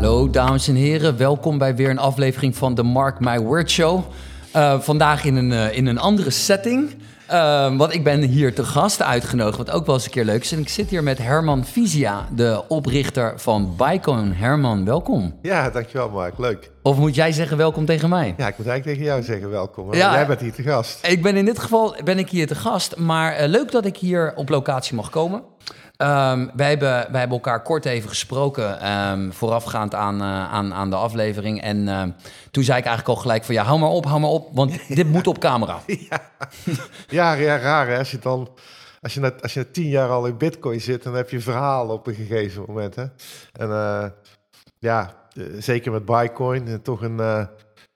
Hallo dames en heren, welkom bij weer een aflevering van de Mark My Word Show. Vandaag in een andere setting, want ik ben hier te gast uitgenodigd, wat ook wel eens een keer leuk is. En ik zit hier met Herman Vizia, de oprichter van Bycoin. Herman, welkom. Ja, dankjewel Mark, leuk. Of moet jij zeggen welkom tegen mij? Ja, ik moet eigenlijk tegen jou zeggen welkom. Ja, jij bent hier te gast. In dit geval ben ik hier te gast, maar leuk dat ik hier op locatie mag komen. Wij hebben elkaar kort even gesproken, voorafgaand aan de aflevering. En toen zei ik eigenlijk al gelijk van ja, hou maar op, want dit moet op camera. Ja, raar hè. Als je 10 jaar al in Bitcoin zit, dan heb je verhalen op een gegeven moment. Hè? En zeker met Bycoin, toch een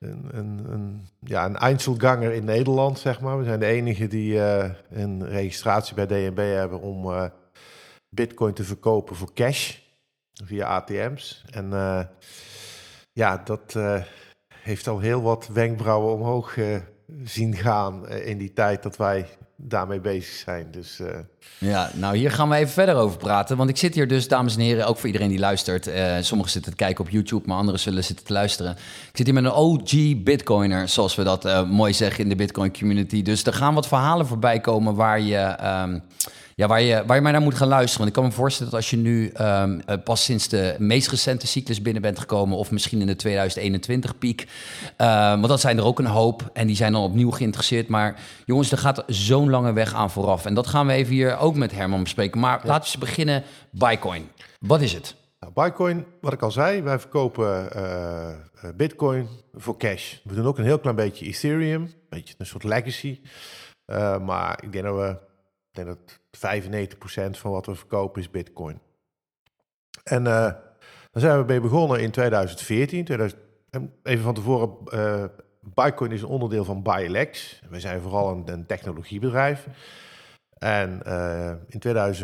Einzelganger in Nederland, zeg maar. We zijn de enige die een registratie bij DNB hebben om Bitcoin te verkopen voor cash via ATM's. En dat heeft al heel wat wenkbrauwen omhoog zien gaan in die tijd dat wij daarmee bezig zijn. Dus, Ja, nou hier gaan we even verder over praten. Want ik zit hier dus, dames en heren, ook voor iedereen die luistert. Sommigen zitten te kijken op YouTube, maar anderen zullen zitten te luisteren. Ik zit hier met een OG Bitcoiner, zoals we dat mooi zeggen in de Bitcoin community. Dus er gaan wat verhalen voorbij komen waar je maar naar moet gaan luisteren. Want ik kan me voorstellen dat als je nu pas sinds de meest recente cyclus binnen bent gekomen, of misschien in de 2021 piek, want dat zijn er ook een hoop en die zijn dan opnieuw geïnteresseerd. Maar jongens, er gaat zo'n lange weg aan vooraf. En dat gaan we even hier ook met Herman bespreken. Maar laten we eens beginnen. Bycoin. Wat is het? Nou, Bycoin, wat ik al zei, wij verkopen Bitcoin voor cash. We doen ook een heel klein beetje Ethereum, een beetje een soort legacy. Maar ik denk dat 95% van wat we verkopen is Bitcoin. En daar zijn we mee begonnen in 2014. Even van tevoren, Bycoin is een onderdeel van ByLex. Wij zijn vooral een technologiebedrijf. En in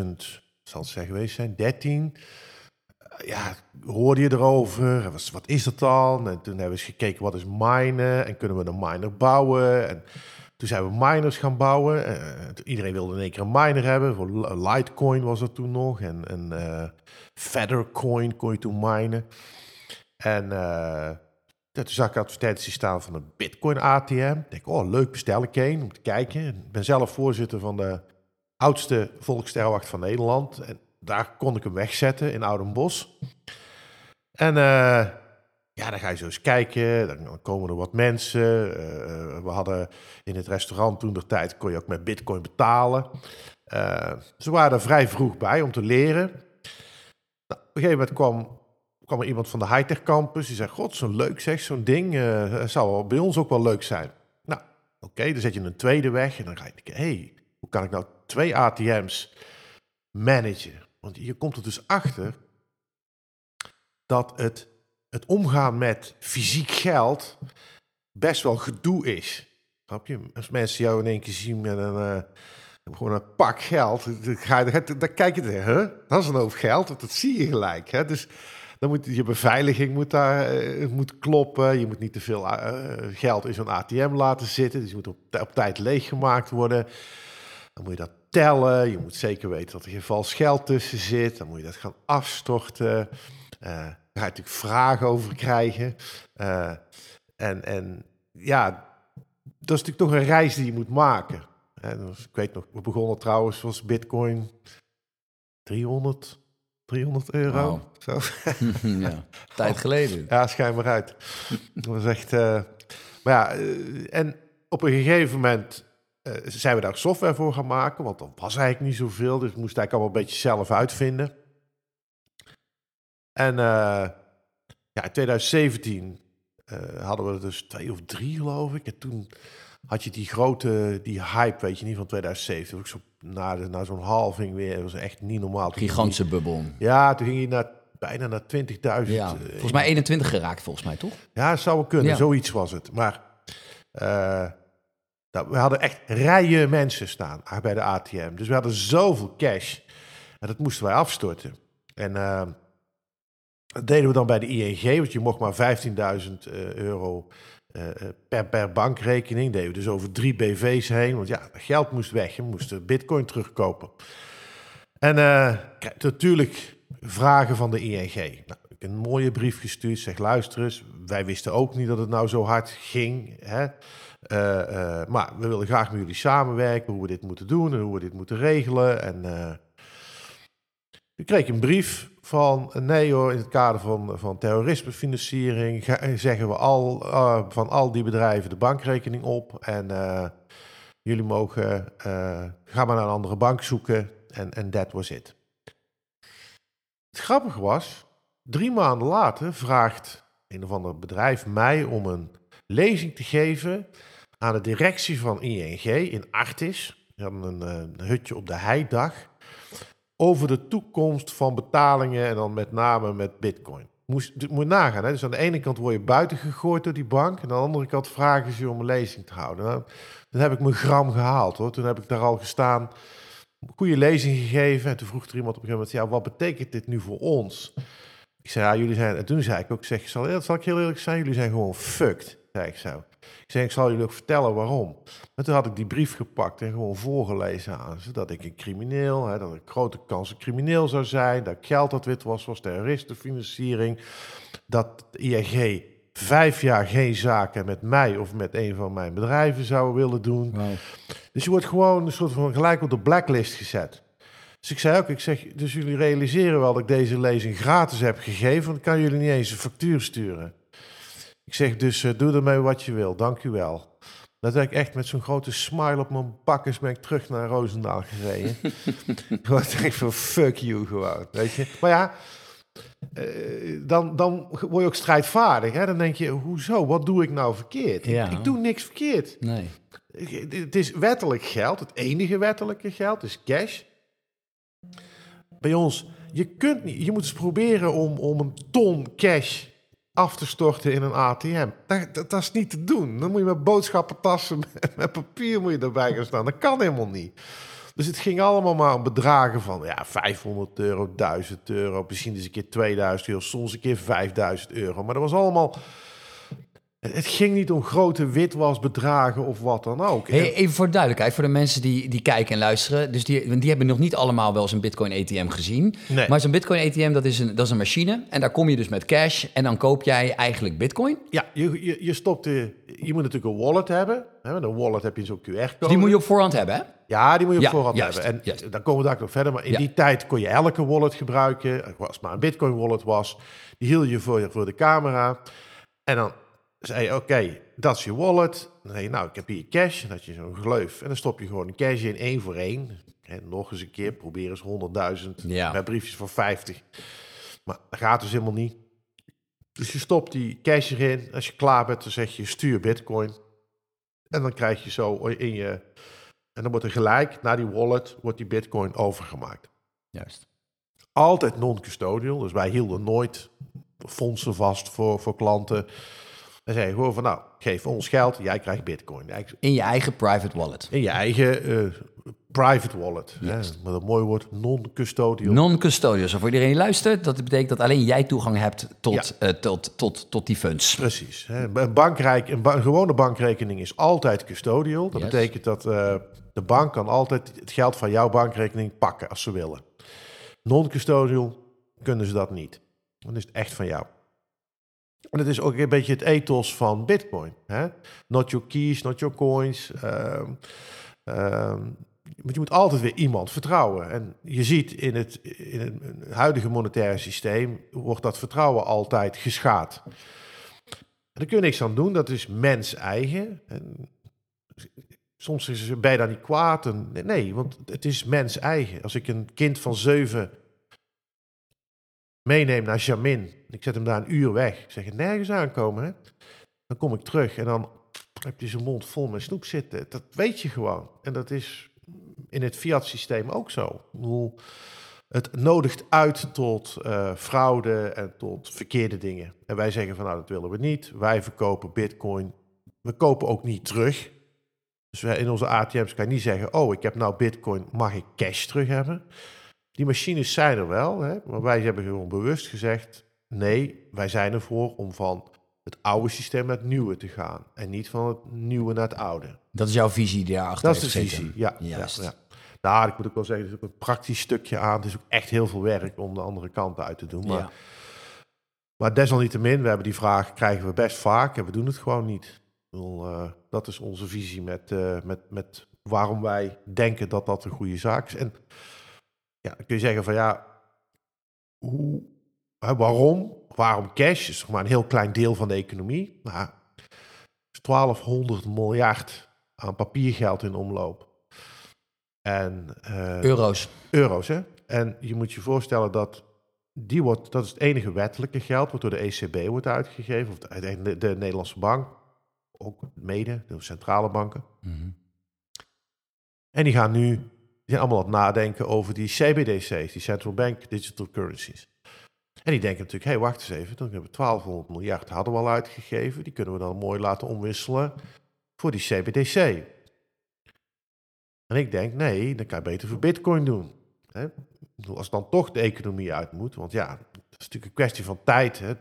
2013 hoorde je erover. Wat is dat dan? En toen hebben we eens gekeken, wat is minen? En kunnen we een miner bouwen? En toen zijn we miners gaan bouwen. Iedereen wilde in één keer een miner hebben. Voor Litecoin was er toen nog. En Feathercoin kon je toen minen. En toen zag ik advertenties staan van een Bitcoin ATM. Ik denk, leuk, bestel ik een om te kijken. Ik ben zelf voorzitter van de oudste volksterwacht van Nederland. En daar kon ik hem wegzetten in Oudenbosch. En dan ga je zo eens kijken, dan komen er wat mensen. We hadden in het restaurant toen de tijd, kon je ook met Bitcoin betalen. Ze waren er vrij vroeg bij om te leren. Nou, op een gegeven moment kwam er iemand van de high-tech campus. Die zei, god, zo leuk zeg, zo'n ding. Zou wel bij ons ook wel leuk zijn. Nou, oké, dan zet je een tweede weg. En dan ga je denken, hoe kan ik nou 2 ATM's managen? Want je komt er dus achter dat het omgaan met fysiek geld best wel gedoe is. Snap je? Als mensen jou in één keer zien met gewoon een pak geld, dan kijk je tegen, dat is een hoop geld, dat zie je gelijk. Hè? Dus dan moet je beveiliging moet kloppen, je moet niet te veel geld in zo'n ATM laten zitten, dus je moet op tijd leeggemaakt worden. Dan moet je dat tellen, je moet zeker weten dat er geen vals geld tussen zit, dan moet je dat gaan afstorten. Daar ga je natuurlijk vragen over krijgen. Dat is natuurlijk toch een reis die je moet maken. Dus ik weet nog, we begonnen trouwens, was Bitcoin 300 euro. Wow. Zo. Ja, tijd geleden. Ja, schijn maar uit. Dat was echt... en op een gegeven moment zijn we daar software voor gaan maken, want dat was eigenlijk niet zoveel, dus we moesten eigenlijk allemaal een beetje zelf uitvinden. En in 2017 hadden we er dus 2 of 3, geloof ik. En toen had je die hype, weet je niet, van 2017. Ook zo na zo'n halving weer, dat was echt niet normaal. Gigantische bubbel. Ja, toen ging je bijna naar 20.000. Ja, volgens mij 21 geraakt, volgens mij, toch? Ja, dat zou wel kunnen, zoiets was het. Maar we hadden echt rijen mensen staan bij de ATM. Dus we hadden zoveel cash. En dat moesten wij afstorten. En dat deden we dan bij de ING, want je mocht maar €15.000 per bankrekening. Deden we dus over 3 BV's heen, want ja, geld moest weg. Je moest Bitcoin terugkopen. En natuurlijk vragen van de ING. Nou, een mooie brief gestuurd. Zeg, luister eens, wij wisten ook niet dat het nou zo hard ging. Hè? Maar we willen graag met jullie samenwerken, hoe we dit moeten doen en hoe we dit moeten regelen. En ik kreeg een brief van, nee hoor, in het kader van terrorismefinanciering zeggen we van al die bedrijven de bankrekening op. En jullie mogen, ga maar naar een andere bank zoeken. En that was it. Het grappige was, 3 maanden later vraagt een of ander bedrijf mij om een lezing te geven aan de directie van ING in Artis. Die hadden een hutje op de heidag. Over de toekomst van betalingen en dan met name met bitcoin. Moet je nagaan, hè? Dus aan de ene kant word je buiten gegooid door die bank. En aan de andere kant vragen ze je om een lezing te houden. Nou, dan heb ik mijn gram gehaald, hoor. Toen heb ik daar al gestaan, goede lezing gegeven. En toen vroeg er iemand op een gegeven moment, ja, wat betekent dit nu voor ons? Ik zei, ja, jullie zijn... En toen zei ik ook, zal ik heel eerlijk zijn, jullie zijn gewoon fucked, zei ik zo. Ik zei, ik zal jullie ook vertellen waarom. En toen had ik die brief gepakt en gewoon voorgelezen aan ze. Dat ik een crimineel, dat ik grote kans een crimineel zou zijn. Dat ik geld dat wit was terroristenfinanciering. Dat ING 5 jaar geen zaken met mij of met een van mijn bedrijven zou willen doen. Wow. Dus je wordt gewoon een soort van gelijk op de blacklist gezet. Dus ik zei ook, dus jullie realiseren wel dat ik deze lezing gratis heb gegeven. Want ik kan jullie niet eens een factuur sturen. Ik zeg dus, doe ermee wat je wil, dank u wel. Dat heb ik echt met zo'n grote smile op mijn bakkers ben ik terug naar Roosendaal gereden. Gewoon echt van fuck you gewoon, weet je. Maar ja, dan word je ook strijdvaardig. Hè? Dan denk je, hoezo, wat doe ik nou verkeerd? Ja. Ik doe niks verkeerd. Nee. Het is wettelijk geld, het enige wettelijke geld is cash. Bij ons, je moet eens proberen om een ton cash af te storten in een ATM. Dat is niet te doen. Dan moet je met boodschappentassen, met papier moet je erbij gaan staan. Dat kan helemaal niet. Dus het ging allemaal maar om bedragen van €500, €1.000, misschien eens een keer €2.000, soms een keer €5.000. Maar dat was allemaal... Het ging niet om grote witwasbedragen of wat dan ook. Hey, even voor de duidelijkheid, voor de mensen die kijken en luisteren. Dus die hebben nog niet allemaal wel eens een Bitcoin-ATM gezien. Nee. Maar zo'n Bitcoin-ATM, dat is een machine. En daar kom je dus met cash en dan koop jij eigenlijk Bitcoin. Ja, je stopt je moet natuurlijk een wallet hebben. Met een wallet heb je zo'n QR-code. Dus die moet je op voorhand hebben, hè? Ja, die moet je op voorhand hebben. En dan komen we daar nog verder. Maar in die tijd kon je elke wallet gebruiken. Als het maar een Bitcoin-wallet was, die hield je voor de camera. En dan zei je, oké, dat is je wallet. Dan zei je, nou, ik heb hier cash. En dan had je zo'n gleuf. En dan stop je gewoon een cash in, 1 voor 1. En nog eens een keer, probeer eens 100.000 met briefjes voor 50. Maar dat gaat dus helemaal niet. Dus je stopt die cash erin. Als je klaar bent, dan zeg je, stuur Bitcoin. En dan krijg je zo in je... En dan wordt er gelijk, naar die wallet, wordt die Bitcoin overgemaakt. Juist. Altijd non-custodial. Dus wij hielden nooit fondsen vast voor klanten. Dan zei je gewoon van, nou, geef ons geld, jij krijgt Bitcoin. In je eigen private wallet. In je eigen private wallet. Met een mooi woord, non-custodial. Non-custodial. Zo voor iedereen die luistert, dat betekent dat alleen jij toegang hebt tot die funds. Precies. Een gewone bankrekening is altijd custodial. Dat betekent dat de bank kan altijd het geld van jouw bankrekening pakken als ze willen. Non-custodial kunnen ze dat niet. Dan is het echt van jou. En dat is ook een beetje het ethos van Bitcoin. Hè? Not your keys, not your coins. Want je moet altijd weer iemand vertrouwen. En je ziet in het huidige monetaire systeem wordt dat vertrouwen altijd geschaad. En daar kun je niks aan doen. Dat is mens-eigen. En soms ben je daar niet kwaad. Nee, want het is mens-eigen. Als ik een kind van 7 meeneem naar Jamin, ik zet hem daar een uur weg. Ik zeg, nergens aankomen, hè? Dan kom ik terug en dan heb je zijn mond vol met snoep zitten. Dat weet je gewoon. En dat is in het fiat-systeem ook zo. Ik bedoel, het nodigt uit tot fraude en tot verkeerde dingen. En wij zeggen van, nou, dat willen we niet. Wij verkopen Bitcoin. We kopen ook niet terug. Dus in onze ATM's kan je niet zeggen, oh, ik heb nou Bitcoin, mag ik cash terug hebben? Die machines zijn er wel, hè? Maar wij hebben gewoon bewust gezegd, nee, wij zijn ervoor om van het oude systeem naar het nieuwe te gaan. En niet van het nieuwe naar het oude. Dat is jouw visie die daarachter heeft gezeten? Dat is de visie, ja. Juist. Ja. Nou, ik moet ook wel zeggen, er is ook een praktisch stukje aan. Het is ook echt heel veel werk om de andere kant uit te doen. Maar Maar desalniettemin, we hebben die vraag, krijgen we best vaak en we doen het gewoon niet. Ik bedoel, dat is onze visie met waarom wij denken dat dat een goede zaak is. En ja, dan kun je zeggen van ja, waarom? Waarom cash? Is toch maar een heel klein deel van de economie. Nou, 1200 miljard aan papiergeld in omloop. En, Euro's, hè? En je moet je voorstellen dat dat is het enige wettelijke geld, wat door de ECB wordt uitgegeven, of de Nederlandse bank, ook mede, de centrale banken. Mm-hmm. En die zijn allemaal aan het nadenken over die CBDC's, die Central Bank Digital Currencies. En die denken natuurlijk, hé, wacht eens even, dan hebben we 1200 miljard hadden we al uitgegeven, die kunnen we dan mooi laten omwisselen voor die CBDC. En ik denk, nee, dan kan je beter voor Bitcoin doen. Hè? Als dan toch de economie uit moet, want ja, dat is natuurlijk een kwestie van tijd, hè,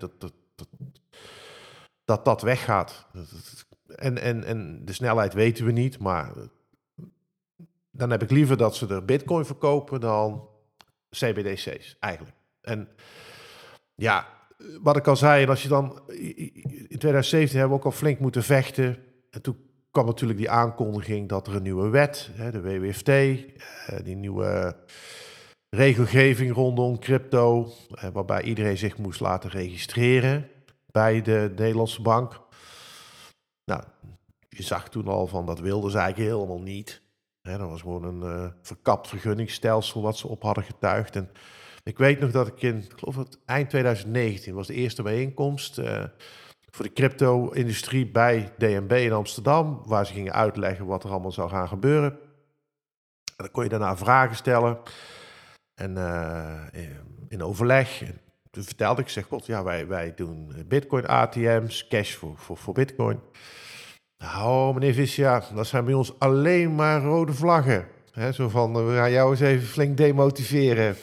dat weggaat. En de snelheid weten we niet, maar dan heb ik liever dat ze er Bitcoin verkopen dan CBDC's, eigenlijk. En ja, wat ik al zei, en als je dan in 2017 hebben we ook al flink moeten vechten. En toen kwam natuurlijk die aankondiging dat er een nieuwe wet, de WWFT, die nieuwe regelgeving rondom crypto, waarbij iedereen zich moest laten registreren bij de Nederlandse bank. Nou, je zag toen al van dat wilden ze eigenlijk helemaal niet. Dat was gewoon een verkapt vergunningsstelsel wat ze op hadden getuigd. En ik weet nog dat ik geloof het eind 2019 was de eerste bijeenkomst voor de crypto-industrie bij DNB in Amsterdam, waar ze gingen uitleggen wat er allemaal zou gaan gebeuren. En dan kon je daarna vragen stellen en in overleg. En toen vertelde ik, zeg, god, ja, wij doen Bitcoin ATM's, cash voor Bitcoin. Nou, meneer Visser, dat zijn bij ons alleen maar rode vlaggen. Zo van, we gaan jou eens even flink demotiveren.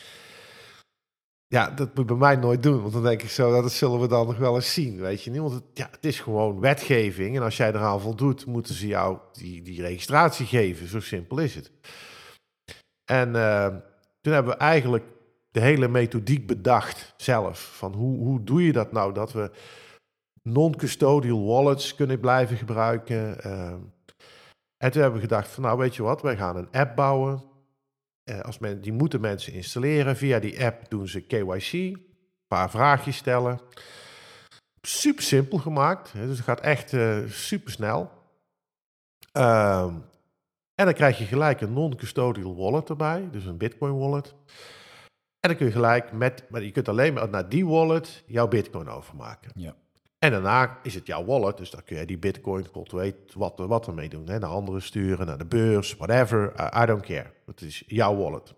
Ja, dat moet je bij mij nooit doen, want dan denk ik zo, dat zullen we dan nog wel eens zien, weet je niet? Want het is gewoon wetgeving en als jij eraan voldoet, moeten ze jou die registratie geven. Zo simpel is het. En toen hebben we eigenlijk de hele methodiek bedacht zelf. Van hoe doe je dat nou, dat we non-custodial wallets kunnen blijven gebruiken. En toen hebben we gedacht van, nou weet je wat, wij gaan een app bouwen. Die moeten mensen installeren. Via die app doen ze KYC, een paar vraagjes stellen. Super simpel gemaakt, dus het gaat echt super snel. En dan krijg je gelijk een non-custodial wallet erbij, dus een Bitcoin wallet. En dan kun je gelijk maar je kunt alleen maar naar die wallet jouw Bitcoin overmaken. Ja. En daarna is het jouw wallet, dus dan kun je die Bitcoin, god weet wat ermee doen. Naar anderen sturen, naar de beurs, whatever, I don't care. Het is jouw wallet.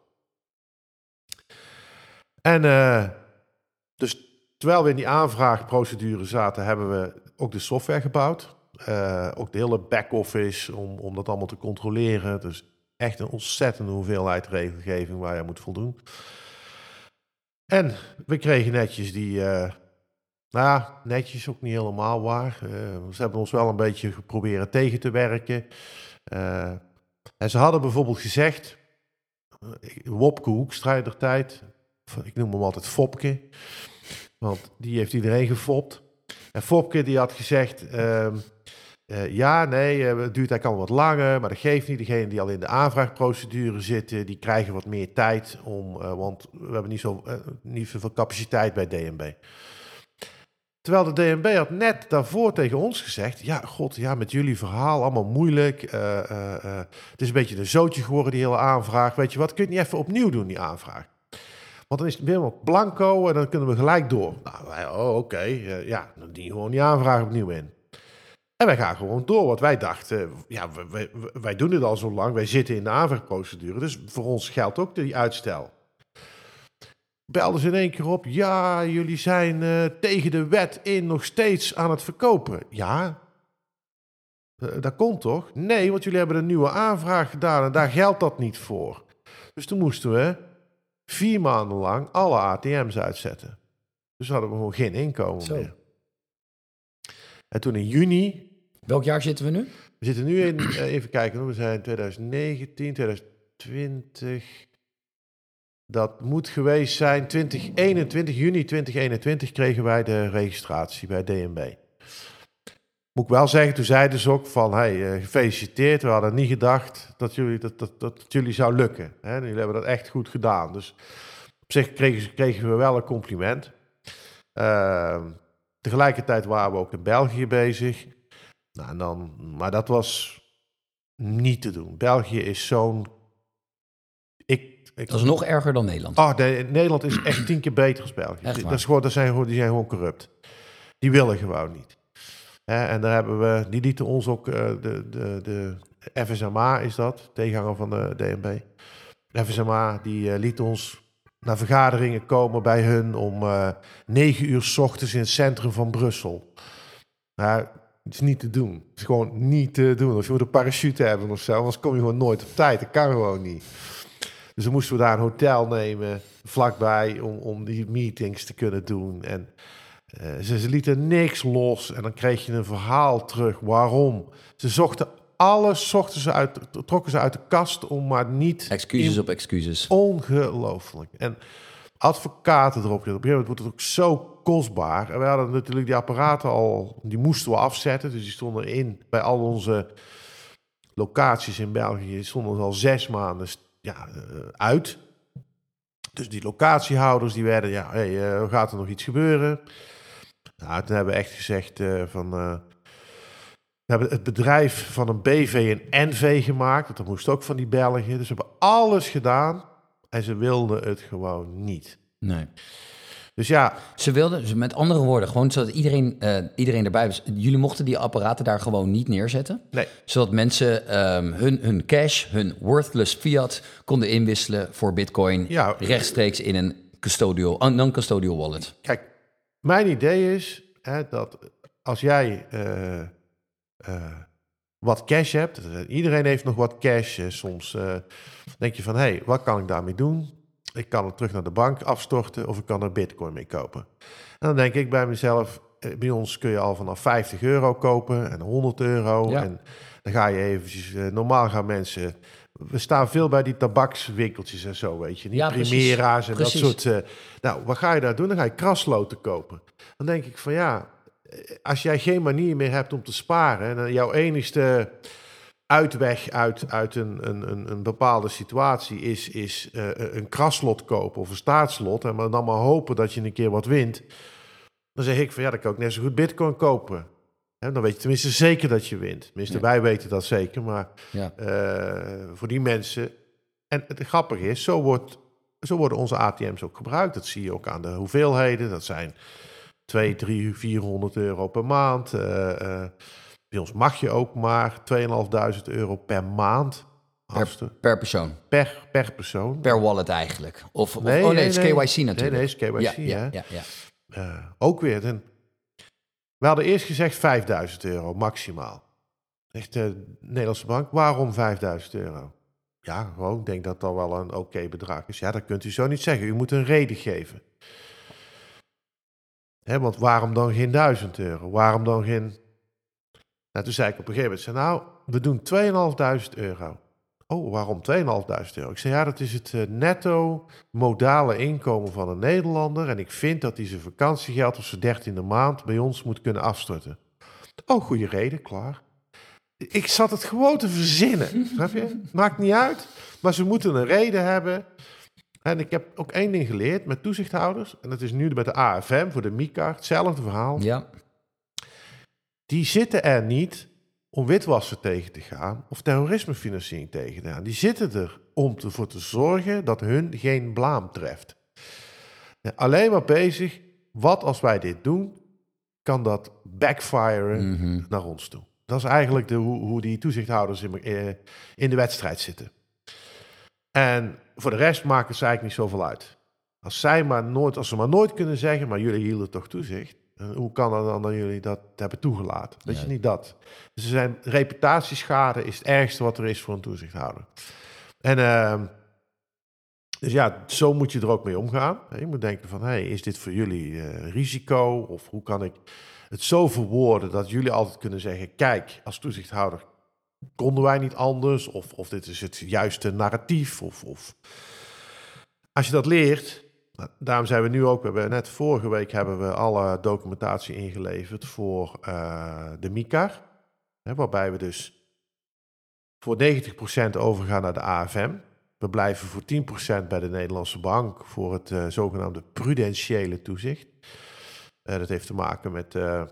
En dus terwijl we in die aanvraagprocedure zaten, hebben we ook de software gebouwd. Ook de hele back-office om dat allemaal te controleren. Dus echt een ontzettende hoeveelheid regelgeving waar je moet voldoen. En we kregen netjes netjes ook niet helemaal waar. Ze hebben ons wel een beetje geprobeerd tegen te werken. En ze hadden bijvoorbeeld gezegd, Wopke Hoekstra in der tijd, ik noem hem altijd Fopke, want die heeft iedereen gefopt. En Fopke die had gezegd, het duurt eigenlijk al wat langer, maar dat geeft niet. Degenen die al in de aanvraagprocedure zitten, die krijgen wat meer tijd want we hebben niet zoveel capaciteit bij DNB. Terwijl de DNB had net daarvoor tegen ons gezegd, met jullie verhaal, allemaal moeilijk. Het is een beetje een zootje geworden, die hele aanvraag. Weet je wat, kun je het niet even opnieuw doen, die aanvraag? Want dan is het weer ook blanco en dan kunnen we gelijk door. Nou, wij, dan dien gewoon die aanvraag opnieuw in. En wij gaan gewoon door, want wij dachten, wij doen dit al zo lang, wij zitten in de aanvraagprocedure, dus voor ons geldt ook die uitstel. Belden ze in één keer op, ja, jullie zijn tegen de wet in nog steeds aan het verkopen. Ja, dat komt toch? Nee, want jullie hebben een nieuwe aanvraag gedaan en daar geldt dat niet voor. Dus toen moesten we 4 maanden lang alle ATM's uitzetten. Dus hadden we gewoon geen inkomen meer. En toen in juni... Welk jaar zitten we nu? We zitten nu in, even kijken, we zijn 2019, 2020... Dat moet geweest zijn 2021, juni 2021 kregen wij de registratie bij DNB. Moet ik wel zeggen, toen zeiden ze ook van, hey, gefeliciteerd. We hadden niet gedacht dat het jullie zou lukken. Hè? Jullie hebben dat echt goed gedaan. Dus op zich kregen we wel een compliment. Tegelijkertijd waren we ook in België bezig. Nou, maar dat was niet te doen. België is zo'n... Dat is nog erger dan Nederland. Oh, Nederland is echt 10 keer beter dan België. Die zijn gewoon corrupt. Die willen gewoon niet. En daar hebben we, die lieten ons ook, de FSMA is dat, tegenhanger van de DNB. FSMA, die liet ons naar vergaderingen komen bij hun om 9 uur 's ochtends in het centrum van Brussel. Nou, het is niet te doen. Het is gewoon niet te doen. Of je moet een parachute hebben of zo, anders kom je gewoon nooit op tijd. Dat kan gewoon niet. Dus dan moesten we daar een hotel nemen, vlakbij, om die meetings te kunnen doen. En ze lieten niks los en dan kreeg je een verhaal terug. Waarom? Ze zochten alles, trokken ze uit de kast om maar niet... Excuses op excuses. Ongelooflijk. En advocaten erop. Op een gegeven moment wordt het ook zo kostbaar. En we hadden natuurlijk die apparaten al, die moesten we afzetten. Dus die stonden bij al onze locaties in België, stonden al 6 maanden uit. Dus die locatiehouders, die werden, gaat er nog iets gebeuren? Nou, toen hebben we echt gezegd we hebben het bedrijf van een BV een NV gemaakt. Dat moest ook van die Belgen. Dus we hebben alles gedaan en ze wilden het gewoon niet. Nee. Dus ja. Ze wilden, dus met andere woorden, gewoon zodat iedereen erbij was. Jullie mochten die apparaten daar gewoon niet neerzetten. Nee. Zodat mensen hun cash, hun worthless fiat konden inwisselen voor Bitcoin. Ja. Rechtstreeks in een non-custodial wallet. Kijk, mijn idee is dat als jij wat cash hebt, iedereen heeft nog wat cash. Soms denk je van, hey, wat kan ik daarmee doen? Ik kan het terug naar de bank afstorten of ik kan er Bitcoin mee kopen. En dan denk ik bij mezelf, bij ons kun je al vanaf €50 kopen en €100. Ja. En dan ga je eventjes, normaal gaan mensen... We staan veel bij die tabakswinkeltjes en zo, weet je. Die Primera's en precies. Dat soort... nou, wat ga je daar doen? Dan ga je krasloten kopen. Dan denk ik van ja, als jij geen manier meer hebt om te sparen... en jouw enigste uitweg uit een bepaalde situatie is een kraslot kopen of een staatslot... en dan maar hopen dat je een keer wat wint... dan zeg ik van ja, dan kan ik net zo goed Bitcoin kopen... En dan weet je tenminste zeker dat je wint. Tenminste, wij weten dat zeker, maar voor die mensen... En het grappige is, zo worden onze ATM's ook gebruikt. Dat zie je ook aan de hoeveelheden. Dat zijn 200, 300, 400 euro per maand. Bij ons mag je ook maar €2.500 per maand. Per persoon? Per persoon. Per wallet eigenlijk? Nee, het is KYC natuurlijk. Nee, het is KYC, ja. Ook weer... We hadden eerst gezegd €5.000 maximaal. Zegt de Nederlandse bank, waarom €5.000? Ja, gewoon, ik denk dat dat wel een oké bedrag is. Ja, dat kunt u zo niet zeggen. U moet een reden geven. Want waarom dan geen €1.000? Waarom dan geen... Nou, toen zei ik op een gegeven moment, we doen €2.500. Oh, waarom €2.500? Ik zei, ja, dat is het netto modale inkomen van een Nederlander. En ik vind dat hij zijn vakantiegeld op zijn 13e maand bij ons moet kunnen afstorten. Oh, goede reden, klaar. Ik zat het gewoon te verzinnen, snap je? Maakt niet uit, maar ze moeten een reden hebben. En ik heb ook 1 ding geleerd met toezichthouders. En dat is nu met de AFM voor de MiCA, hetzelfde verhaal. Ja. Die zitten er niet... om witwassen tegen te gaan of terrorismefinanciering tegen te gaan. Die zitten er om ervoor te zorgen dat hun geen blaam treft. Alleen maar bezig, wat als wij dit doen, kan dat backfiren naar ons toe. Dat is eigenlijk hoe die toezichthouders in de wedstrijd zitten. En voor de rest maken ze eigenlijk niet zoveel uit. Als ze maar nooit kunnen zeggen, maar jullie hielden toch toezicht. Hoe kan het dan dat jullie dat hebben toegelaten? Weet je, niet dat. Dus reputatieschade is het ergste wat er is voor een toezichthouder. En dus ja, zo moet je er ook mee omgaan. Je moet denken van, is dit voor jullie risico? Of hoe kan ik het zo verwoorden dat jullie altijd kunnen zeggen... kijk, als toezichthouder konden wij niet anders. Of dit is het juiste narratief. als je dat leert, daarom zijn we nu ook, net vorige week hebben we alle documentatie ingeleverd voor de MiCAR. Waarbij we dus voor 90% overgaan naar de AFM. We blijven voor 10% bij de Nederlandse Bank voor het zogenaamde prudentiële toezicht. Dat heeft te maken met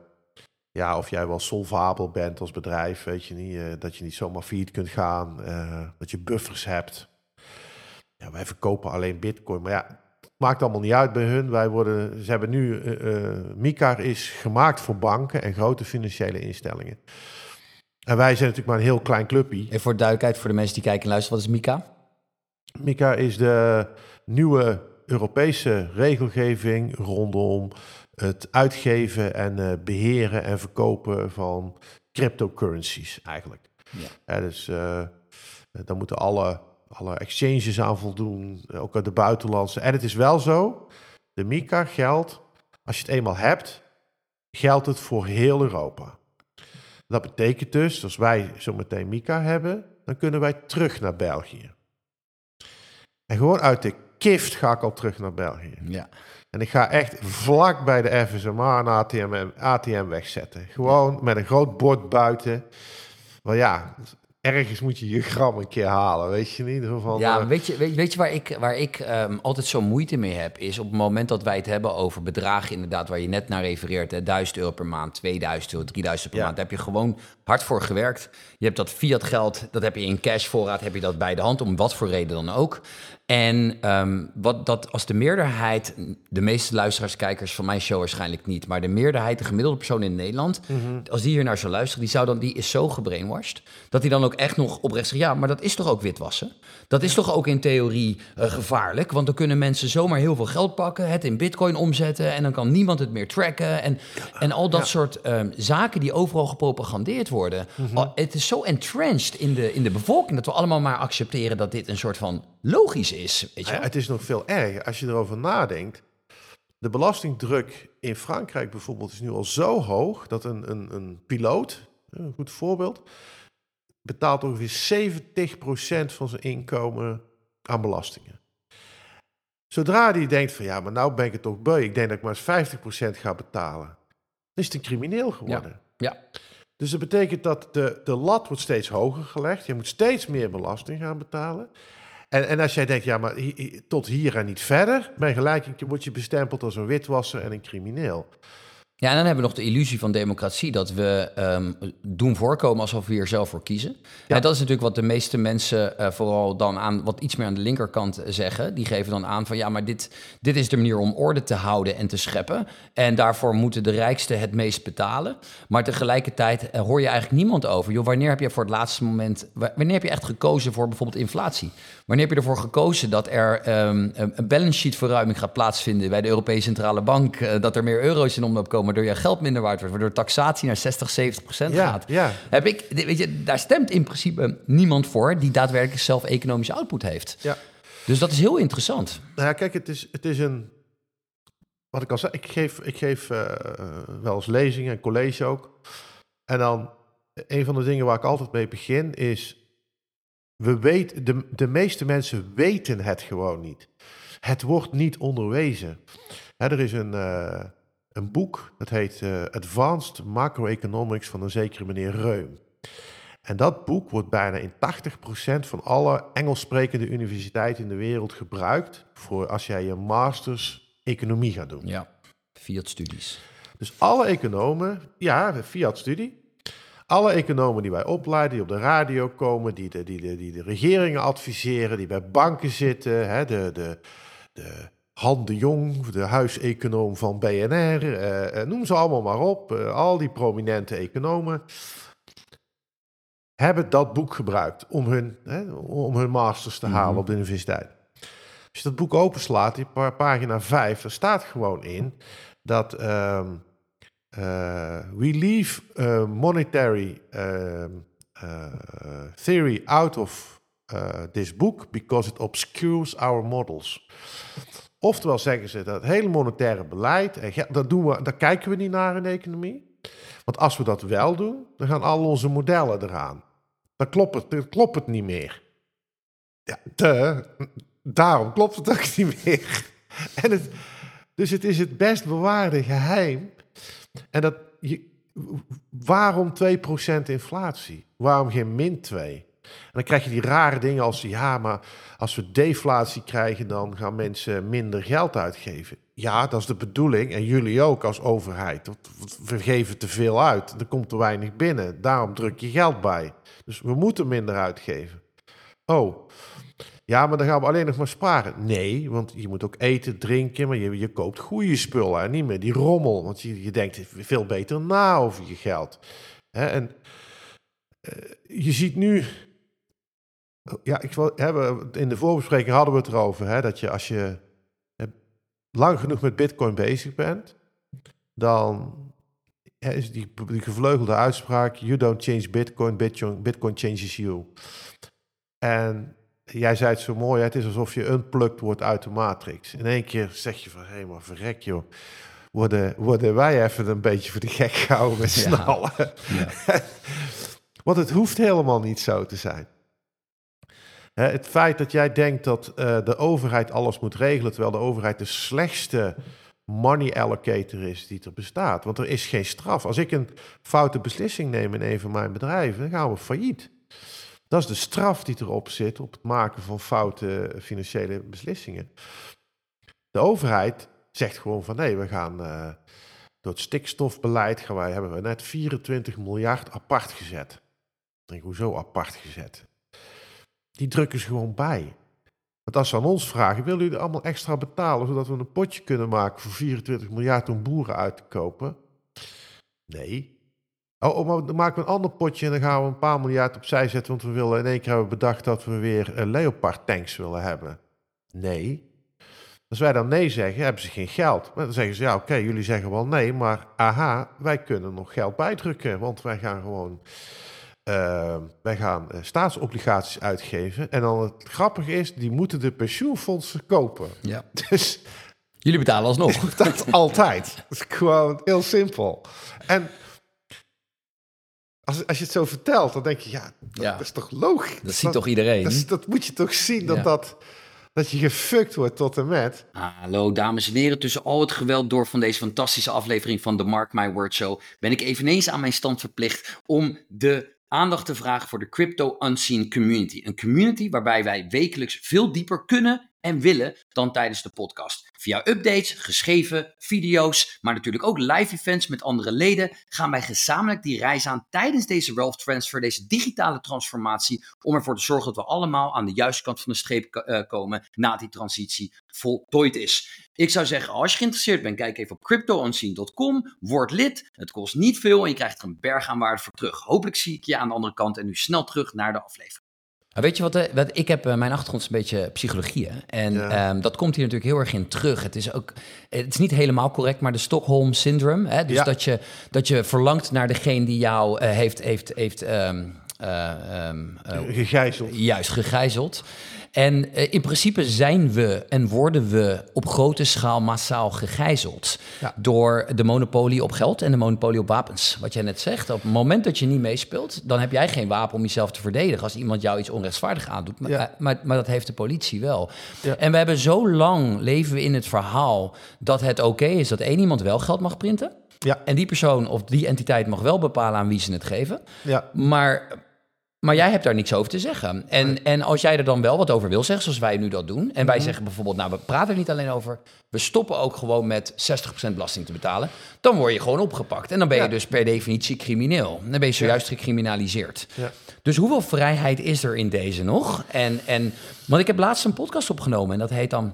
of jij wel solvabel bent als bedrijf, weet je niet, dat je niet zomaar failliet kunt gaan, dat je buffers hebt. Ja, wij verkopen alleen bitcoin, maar ja, het maakt allemaal niet uit bij hun. Ze hebben nu, MiCAR is gemaakt voor banken en grote financiële instellingen. En wij zijn natuurlijk maar een heel klein clubje. En voor duidelijkheid, voor de mensen die kijken en luisteren, wat is MiCA? MiCAR is de nieuwe Europese regelgeving rondom het uitgeven en beheren en verkopen van cryptocurrencies eigenlijk. Ja. Dus daar moeten alle exchanges aan voldoen, ook uit de buitenlandse. En het is wel zo, de MiCAR geldt, als je het eenmaal hebt, geldt het voor heel Europa. Dat betekent dus, als wij zo meteen MiCAR hebben, dan kunnen wij terug naar België. En gewoon uit de kift ga ik al terug naar België. Ja. En ik ga echt vlak bij de FSMA een ATM wegzetten. Gewoon met een groot bord buiten. Maar ja, ergens moet je je gram een keer halen, weet je niet? Van, weet je waar ik altijd zo moeite mee heb, is op het moment dat wij het hebben over bedragen, inderdaad, waar je net naar refereert, €1.000 per maand, €2.000, €3.000 per maand, daar heb je gewoon hard voor gewerkt. Je hebt dat fiat geld, dat heb je in cash voorraad, heb je dat bij de hand, om wat voor reden dan ook. En als de meerderheid, de meeste luisteraars, kijkers van mijn show waarschijnlijk niet, maar de meerderheid, de gemiddelde persoon in Nederland, als die hier naar zou luisteren, die is zo gebrainwashed, dat hij dan ook echt nog oprecht zegt, ja, maar dat is toch ook witwassen? Dat is toch ook in theorie gevaarlijk? Want dan kunnen mensen zomaar heel veel geld pakken, het in bitcoin omzetten en dan kan niemand het meer tracken. En al dat soort zaken die overal gepropagandeerd worden. Het is zo entrenched in de bevolking dat we allemaal maar accepteren dat dit een soort van logisch is. Weet je wel? Het is nog veel erger als je erover nadenkt. De belastingdruk in Frankrijk bijvoorbeeld is nu al zo hoog dat een piloot, een goed voorbeeld, betaalt ongeveer 70% van zijn inkomen aan belastingen. Zodra die denkt van ja, maar nou ben ik het toch beu, ik denk dat ik maar eens 50% ga betalen, dan is het een crimineel geworden. Ja. Dus dat betekent dat de lat wordt steeds hoger gelegd. Je moet steeds meer belasting gaan betalen. En als jij denkt, ja, maar tot hier en niet verder, bij gelijk word je bestempeld als een witwasser en een crimineel. Ja, en dan hebben we nog de illusie van democratie, dat we doen voorkomen alsof we hier zelf voor kiezen. Ja. En dat is natuurlijk wat de meeste mensen vooral dan wat iets meer aan de linkerkant zeggen. Die geven dan aan van ja, maar dit is de manier om orde te houden en te scheppen. En daarvoor moeten de rijksten het meest betalen. Maar tegelijkertijd hoor je eigenlijk niemand over. Joh, wanneer heb je voor het laatste moment, wanneer heb je echt gekozen voor bijvoorbeeld inflatie? Wanneer heb je ervoor gekozen dat er een balance sheet verruiming gaat plaatsvinden bij de Europese Centrale Bank? Dat er meer euro's in omloop komen, waardoor je geld minder waard wordt, waardoor taxatie naar 60-70% gaat. Ja. Weet je, daar stemt in principe niemand voor die daadwerkelijk zelf economische output heeft. Ja. Dus dat is heel interessant. Nou ja, kijk, het is een... Wat ik al zei, ik geef wel eens lezingen en college ook. En dan, een van de dingen waar ik altijd mee begin is, de meeste mensen weten het gewoon niet. Het wordt niet onderwezen. Er is een boek, dat heet Advanced Macroeconomics van een zekere meneer Reum. En dat boek wordt bijna in 80% van alle Engels sprekende universiteiten in de wereld gebruikt voor als jij je masters economie gaat doen. Ja, fiat-studies. Dus alle economen, ja, fiat-studie. Alle economen die wij opleiden, die op de radio komen, die de regeringen adviseren, die bij banken zitten, hè, de Han de Jong, de huiseconoom van BNR, noem ze allemaal maar op. Al die prominente economen hebben dat boek gebruikt om hun masters te halen op de universiteit. Als je dat boek openslaat, die pagina 5, daar staat gewoon in dat we leave monetary theory out of this book because it obscures our models. Oftewel zeggen ze dat het hele monetaire beleid, daar kijken we niet naar in de economie. Want als we dat wel doen, dan gaan al onze modellen eraan. Dan klopt het niet meer. Ja, daarom klopt het ook niet meer. Dus het is het best bewaarde geheim. En waarom 2% inflatie? Waarom geen min 2? En dan krijg je die rare dingen als... ja, maar als we deflatie krijgen... dan gaan mensen minder geld uitgeven. Ja, dat is de bedoeling. En jullie ook als overheid. We geven te veel uit. Er komt te weinig binnen. Daarom druk je geld bij. Dus we moeten minder uitgeven. Oh, ja, maar dan gaan we alleen nog maar sparen. Nee, want je moet ook eten, drinken... maar je koopt goede spullen en niet meer die rommel. Want je denkt veel beter na over je geld. En je ziet nu... Ja, in de voorbespreking hadden we het erover... dat je als je lang genoeg met Bitcoin bezig bent... dan is die gevleugelde uitspraak... you don't change Bitcoin, Bitcoin changes you. En jij zei het zo mooi... het is alsof je unplugged wordt uit de Matrix. In één keer zeg je van... hé, maar verrek joh... Worden wij even een beetje voor de gek gehouden met z'n allen. Ja. Want het hoeft helemaal niet zo te zijn. Het feit dat jij denkt dat de overheid alles moet regelen... terwijl de overheid de slechtste money allocator is die er bestaat. Want er is geen straf. Als ik een foute beslissing neem in een van mijn bedrijven... dan gaan we failliet. Dat is de straf die erop zit... op het maken van foute financiële beslissingen. De overheid zegt gewoon van... nee, we gaan door het stikstofbeleid... hebben we net 24 miljard apart gezet. Ik denk, hoezo apart gezet? Die drukken ze gewoon bij. Want als ze aan ons vragen... willen jullie allemaal extra betalen... zodat we een potje kunnen maken voor 24 miljard... om boeren uit te kopen? Nee. Maar dan maken we een ander potje... en dan gaan we een paar miljard opzij zetten... want we willen in één keer hebben bedacht... dat we weer Leopard tanks willen hebben. Nee. Als wij dan nee zeggen, hebben ze geen geld. Maar dan zeggen ze, ja oké, jullie zeggen wel nee... maar aha, wij kunnen nog geld bijdrukken... want wij gaan gewoon... staatsobligaties uitgeven. En dan het grappige is, die moeten de pensioenfondsen kopen. Ja. Dus jullie betalen alsnog. Je betaalt altijd. Dat is gewoon heel simpel. En als je het zo vertelt, dan denk je, dat is toch logisch? Dat ziet toch iedereen? Dat moet je toch zien, dat je gefukt wordt tot en met. Hallo dames en heren, tussen al het geweld door van deze fantastische aflevering van de Mark My Word Show... ben ik eveneens aan mijn stand verplicht om de aandacht te vragen voor de Crypto Unseen Community. Een community waarbij wij wekelijks veel dieper kunnen en willen dan tijdens de podcast. Via updates, geschreven, video's, maar natuurlijk ook live events met andere leden... gaan wij gezamenlijk die reis aan tijdens deze wealth transfer, deze digitale transformatie... om ervoor te zorgen dat we allemaal aan de juiste kant van de streep komen... na die transitie voltooid is. Ik zou zeggen, als je geïnteresseerd bent, kijk even op cryptounseen.com. Word lid, het kost niet veel en je krijgt er een berg aan waarde voor terug. Hopelijk zie ik je aan de andere kant en nu snel terug naar de aflevering. Weet je wat ik heb, mijn achtergrond is een beetje psychologie. Hè? En dat komt hier natuurlijk heel erg in terug. Het is niet helemaal correct, maar de Stockholm Syndrome. Hè? Dus dat je verlangt naar degene die jou heeft gegijzeld. Juist, gegijzeld. En in principe zijn we en worden we op grote schaal massaal gegijzeld... door de monopolie op geld en de monopolie op wapens. Wat jij net zegt, op het moment dat je niet meespeelt... dan heb jij geen wapen om jezelf te verdedigen... als iemand jou iets onrechtvaardigs aandoet. Maar dat heeft de politie wel. Ja. En we hebben zo lang leven we in het verhaal... dat het oké is dat één iemand wel geld mag printen... Ja. En die persoon of die entiteit mag wel bepalen aan wie ze het geven. Ja. Maar jij hebt daar niks over te zeggen. En als jij er dan wel wat over wil zeggen, zoals wij nu dat doen... en wij zeggen bijvoorbeeld, we praten er niet alleen over... we stoppen ook gewoon met 60% belasting te betalen... dan word je gewoon opgepakt. En dan ben je dus per definitie crimineel. Dan ben je zojuist gecriminaliseerd. Ja. Dus hoeveel vrijheid is er in deze nog? Want ik heb laatst een podcast opgenomen en dat heet dan...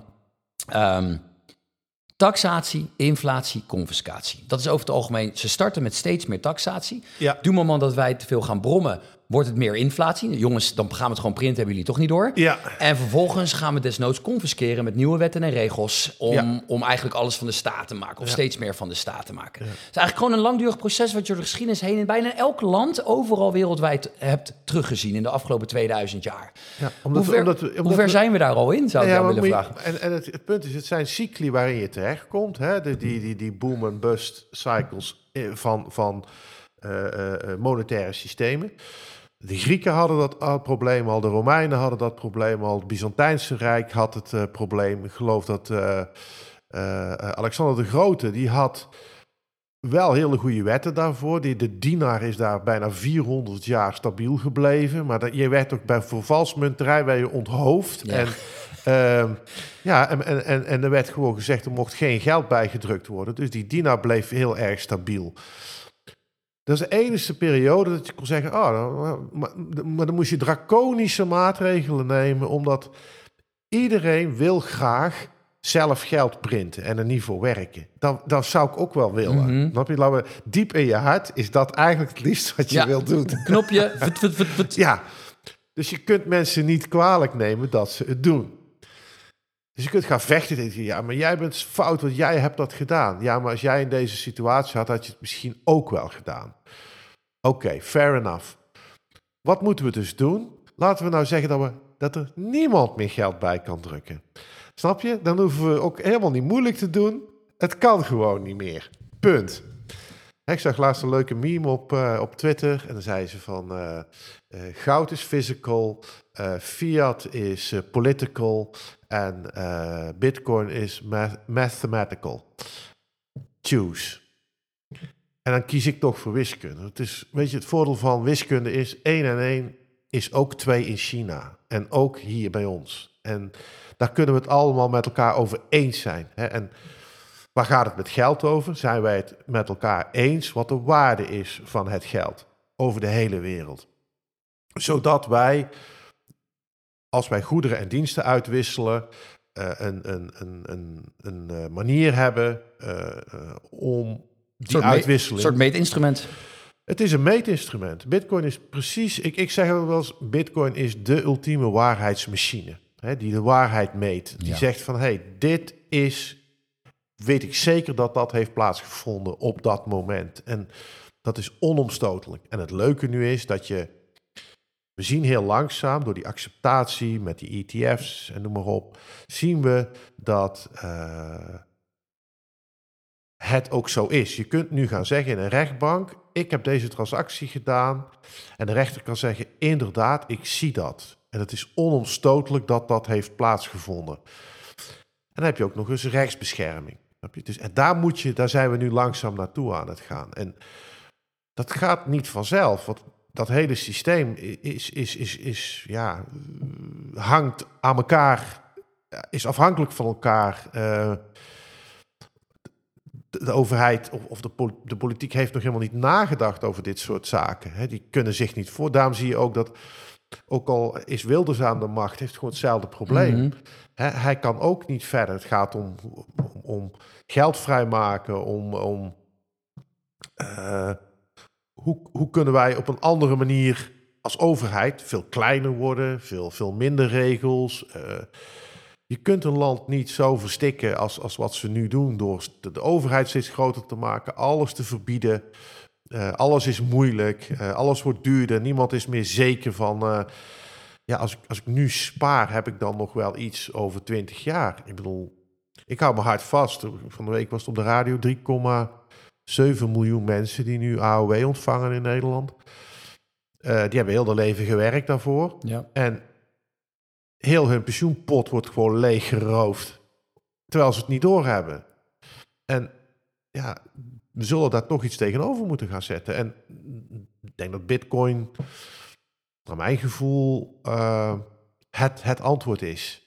taxatie, inflatie, confiscatie. Dat is over het algemeen... Ze starten met steeds meer taxatie. Ja. Op het moment dat wij te veel gaan brommen... wordt het meer inflatie. Jongens, dan gaan we het gewoon printen, hebben jullie toch niet door. Ja. En vervolgens gaan we desnoods confisceren met nieuwe wetten en regels... om eigenlijk alles van de staat te maken. Of steeds meer van de staat te maken. Ja. Het is eigenlijk gewoon een langdurig proces... wat je door de geschiedenis heen in bijna elk land... overal wereldwijd hebt teruggezien in de afgelopen 2000 jaar. Ja, hoe ver zijn we daar al in, zou ik jou willen vragen. En het punt is, het zijn cycli waarin je terechtkomt. Hè? Die boom and bust cycles van monetaire systemen. De Grieken hadden dat probleem al, de Romeinen hadden dat probleem al, het Byzantijnse Rijk had het probleem. Ik geloof dat Alexander de Grote, die had wel hele goede wetten daarvoor. De dinar is daar bijna 400 jaar stabiel gebleven, maar je werd ook bij vervalsmunterij werd je onthoofd. Ja. En er werd gewoon gezegd, er mocht geen geld bijgedrukt worden. Dus die dinar bleef heel erg stabiel. Dat is de enige periode dat je kon zeggen, maar dan moest je draconische maatregelen nemen, omdat iedereen wil graag zelf geld printen en er niet voor werken. Dat zou ik ook wel willen. Mm-hmm. Snap je? Laten we, diep in je hart is dat eigenlijk het liefst wat je wilt doen. Knopje. Ja, dus je kunt mensen niet kwalijk nemen dat ze het doen. Dus je kunt gaan vechten tegen ja, maar jij bent fout, want jij hebt dat gedaan. Ja, maar als jij in deze situatie had je het misschien ook wel gedaan. Oké, fair enough. Wat moeten we dus doen? Laten we nou zeggen dat er niemand meer geld bij kan drukken. Snap je? Dan hoeven we ook helemaal niet moeilijk te doen. Het kan gewoon niet meer. Punt. Ik zag laatst een leuke meme op Twitter. En dan zei ze van goud is physical, fiat is political en bitcoin is mathematical. Choose. En dan kies ik toch voor wiskunde. Het is, weet je, het voordeel van wiskunde is 1 en 1 is ook 2 in China. En ook hier bij ons. En daar kunnen we het allemaal met elkaar over eens zijn. Hè? En waar gaat het met geld over? Zijn wij het met elkaar eens wat de waarde is van het geld over de hele wereld? Zodat wij, als wij goederen en diensten uitwisselen, een manier hebben om die uitwisseling... Een soort meetinstrument. Het is een meetinstrument. Bitcoin is precies... Ik zeg wel eens, Bitcoin is de ultieme waarheidsmachine. Hè, die de waarheid meet. Die zegt van, dit is... Weet ik zeker dat heeft plaatsgevonden op dat moment. En dat is onomstotelijk. En het leuke nu is dat we zien heel langzaam door die acceptatie met die ETF's en noem maar op, zien we dat het ook zo is. Je kunt nu gaan zeggen in een rechtbank, ik heb deze transactie gedaan. En de rechter kan zeggen, inderdaad, ik zie dat. En het is onomstotelijk dat heeft plaatsgevonden. En dan heb je ook nog eens rechtsbescherming. Dus, en daar zijn we nu langzaam naartoe aan het gaan. En dat gaat niet vanzelf, want dat hele systeem hangt aan elkaar, is afhankelijk van elkaar. De overheid of de politiek heeft nog helemaal niet nagedacht over dit soort zaken. Hè. Die kunnen zich niet voor. Daarom zie je ook dat, ook al is Wilders aan de macht, heeft gewoon hetzelfde probleem. Mm-hmm. Hij kan ook niet verder. Het gaat om geld vrijmaken, hoe kunnen wij op een andere manier als overheid veel kleiner worden, veel minder regels. Je kunt een land niet zo verstikken als wat ze nu doen door de overheid steeds groter te maken, alles te verbieden. Alles is moeilijk, alles wordt duurder, niemand is meer zeker van... als ik nu spaar, heb ik dan nog wel iets over 20 jaar. Ik bedoel, ik hou mijn hart vast. Van de week was het op de radio 3,7 miljoen mensen die nu AOW ontvangen in Nederland. Die hebben heel hun leven gewerkt daarvoor. Ja. En heel hun pensioenpot wordt gewoon leeggeroofd. Terwijl ze het niet doorhebben. En ja, we zullen daar toch iets tegenover moeten gaan zetten. En ik denk dat Bitcoin, naar mijn gevoel, het antwoord is.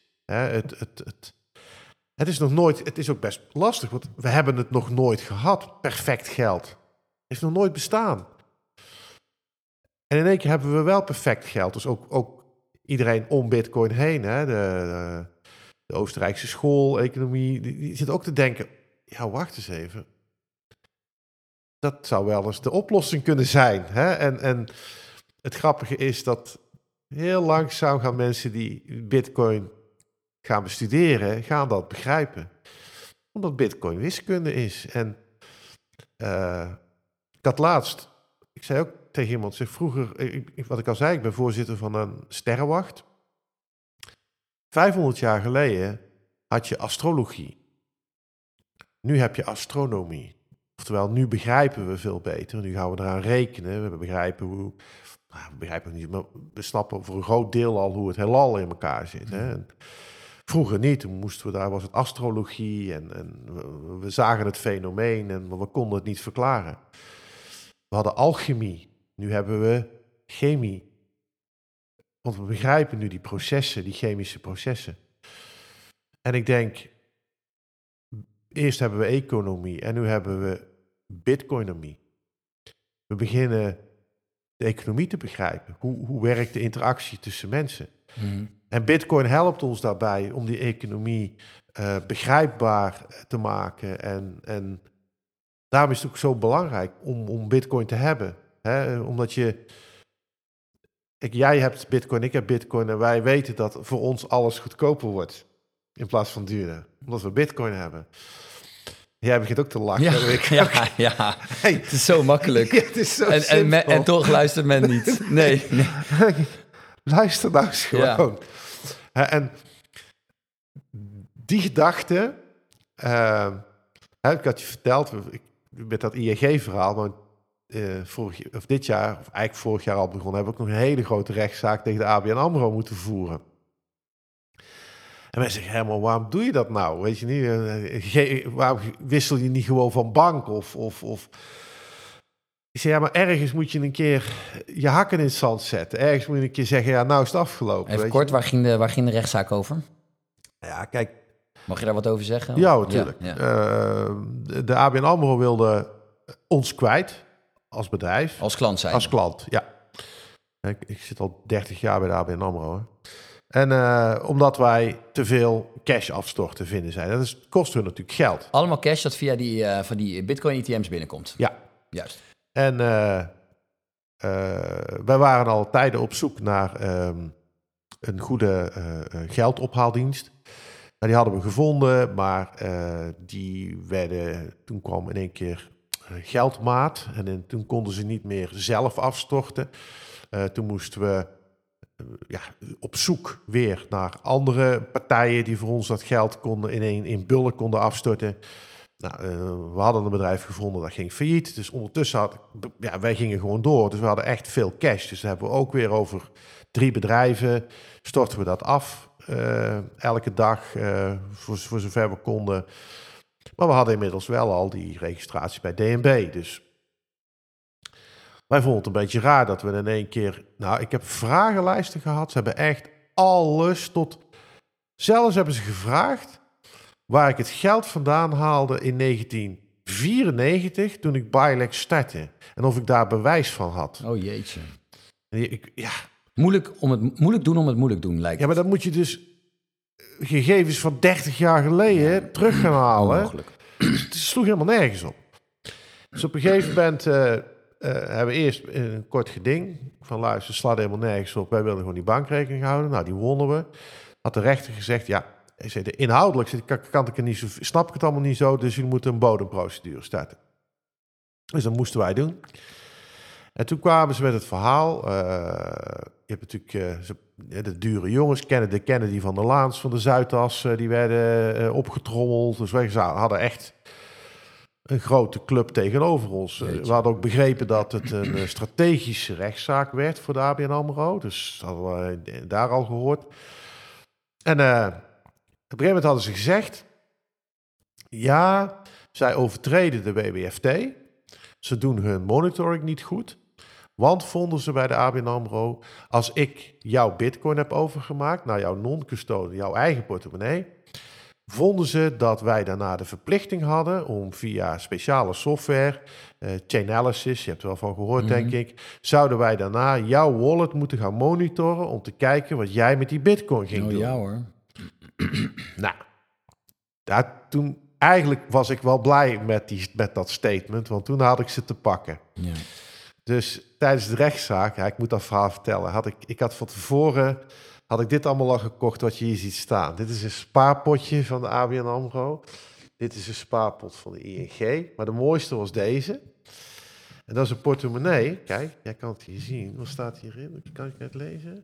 Het is nog nooit, het is ook best lastig, want we hebben het nog nooit gehad. Perfect geld. Het heeft nog nooit bestaan. En in één keer hebben we wel perfect geld. Dus ook iedereen om Bitcoin heen. Hè? De Oostenrijkse school-economie, die zit ook te denken, ja, wacht eens even. Dat zou wel eens de oplossing kunnen zijn. Hè? En het grappige is dat heel langzaam gaan mensen die Bitcoin gaan bestuderen, gaan dat begrijpen. Omdat Bitcoin wiskunde is. En ik had laatst, ik zei ook tegen iemand, vroeger, wat ik al zei, ik ben voorzitter van een sterrenwacht. 500 jaar geleden had je astrologie. Nu heb je astronomie. Oftewel, nu begrijpen we veel beter. Nu gaan we eraan rekenen. We begrijpen hoe we begrijpen het niet, maar we snappen voor een groot deel al hoe het heelal in elkaar zit. Hè? En vroeger niet, toen was het astrologie en we zagen het fenomeen en we konden het niet verklaren. We hadden alchemie, nu hebben we chemie. Want we begrijpen nu die processen, die chemische processen. En ik denk, eerst hebben we economie en nu hebben we bitcoinomie. We beginnen de economie te begrijpen. Hoe werkt de interactie tussen mensen? En bitcoin helpt ons daarbij om die economie begrijpbaar te maken. En daarom is het ook zo belangrijk om bitcoin te hebben. Hè? Omdat jij hebt bitcoin, ik heb bitcoin en wij weten dat voor ons alles goedkoper wordt in plaats van duurder. Omdat we bitcoin hebben. Jij begint ook te lachen. Ja. Hey. Het is zo makkelijk. Ja, het is zo en toch luistert men niet. Nee. Luister nou eens gewoon. Ja. En die gedachte, ik had je verteld, met dat ING-verhaal, maar dit jaar, of eigenlijk vorig jaar al begonnen, heb ik nog een hele grote rechtszaak tegen de ABN AMRO moeten voeren. En mensen zeggen, Herman, waarom doe je dat nou? Weet je niet, waarom wissel je niet gewoon van bank? Of... Ik zeg, ja, maar ergens moet je een keer je hakken in het zand zetten. Ergens moet je een keer zeggen, ja, nou is het afgelopen. Even kort, waar ging de rechtszaak over? Ja, kijk. Mag je daar wat over zeggen? Ja, natuurlijk. Ja. De ABN AMRO wilde ons kwijt als bedrijf. Als klant zijn. Als klant, ja. Ik zit al 30 jaar bij de ABN AMRO. Hè. En omdat wij te veel cash afstorten vinden zij. Dat kost hun natuurlijk geld. Allemaal cash dat via van die Bitcoin-ETM's binnenkomt? Ja. Juist. En wij waren al tijden op zoek naar een goede geldophaaldienst. Nou, die hadden we gevonden, maar toen kwam in één keer Geldmaat. En toen konden ze niet meer zelf afstorten. Toen moesten we op zoek weer naar andere partijen die voor ons dat geld in bulk konden afstorten. Nou, we hadden een bedrijf gevonden dat ging failliet. Dus ondertussen wij gingen gewoon door. Dus we hadden echt veel cash. Dus dan hebben we ook weer over 3 bedrijven storten we dat af. Elke dag voor zover we konden. Maar we hadden inmiddels wel al die registratie bij DNB. Dus wij vonden het een beetje raar dat we in één keer... Nou, ik heb vragenlijsten gehad. Ze hebben echt alles tot... Zelfs hebben ze gevraagd waar ik het geld vandaan haalde in 1994 toen ik Bilex startte. En of ik daar bewijs van had. Oh jeetje. Ja. Moeilijk doen om het moeilijk doen, lijkt het. Ja, maar dan moet je dus gegevens van 30 jaar geleden terug gaan halen. Onmogelijk. Het sloeg helemaal nergens op. Dus op een gegeven moment hebben we eerst een kort geding van luister, slaat helemaal nergens op. Wij willen gewoon die bankrekening houden. Nou, die wonnen we. Had de rechter gezegd, ja, inhoudelijk snap ik het allemaal niet zo, dus jullie moeten een bodemprocedure starten. Dus dat moesten wij doen. En toen kwamen ze met het verhaal. Je hebt natuurlijk de dure jongens, de Kennedy van der Laans van de Zuidas, die werden opgetrommeld. Dus wij hadden echt een grote club tegenover ons. We hadden ook begrepen dat het een strategische rechtszaak werd voor de ABN AMRO. Dus dat hadden we daar al gehoord. En op een gegeven moment hadden ze gezegd, ja, zij overtreden de WWFT. Ze doen hun monitoring niet goed. Want vonden ze bij de ABN AMRO, als ik jouw bitcoin heb overgemaakt naar jouw non-custode, jouw eigen portemonnee, vonden ze dat wij daarna de verplichting hadden om via speciale software, Chainalysis, je hebt er wel van gehoord denk ik, zouden wij daarna jouw wallet moeten gaan monitoren om te kijken wat jij met die bitcoin ging doen. Ja hoor. Nou, toen eigenlijk was ik wel blij met dat statement, want toen had ik ze te pakken. Ja. Dus tijdens de rechtszaak, ik moet dat verhaal vertellen, ik had van tevoren dit allemaal al gekocht wat je hier ziet staan. Dit is een spaarpotje van de ABN AMRO. Dit is een spaarpot van de ING. Maar de mooiste was deze. En dat is een portemonnee. Kijk, jij kan het hier zien. Wat staat hierin? Kan ik het lezen?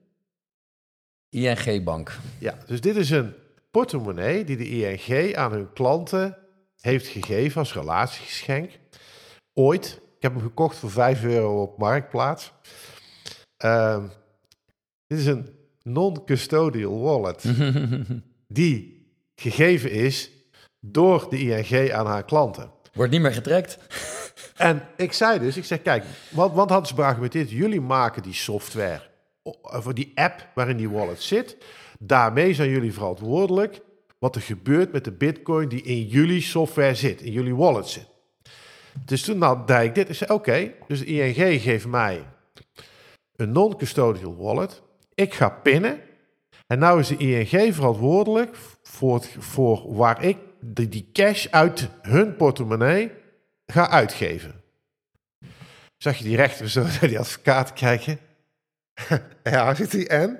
ING Bank. Ja, dus dit is een portemonnee die de ING aan hun klanten heeft gegeven als relatiegeschenk. Ooit. Ik heb hem gekocht voor €5 op Marktplaats. Dit is een non-custodial wallet die gegeven is door de ING aan haar klanten. Wordt niet meer getrekt. En ik zeg, kijk, want hadden ze beargumenteerd, jullie maken die software, of die app waarin die wallet zit, daarmee zijn jullie verantwoordelijk wat er gebeurt met de bitcoin die in jullie software zit, in jullie wallet zit. Dus toen had ik dit en zei, oké, dus de ING geeft mij een non-custodial wallet, ik ga pinnen, en nou is de ING verantwoordelijk voor waar ik die cash uit hun portemonnee ga uitgeven. Zag je die rechter zo naar die advocaat kijken? Ja, zit die en?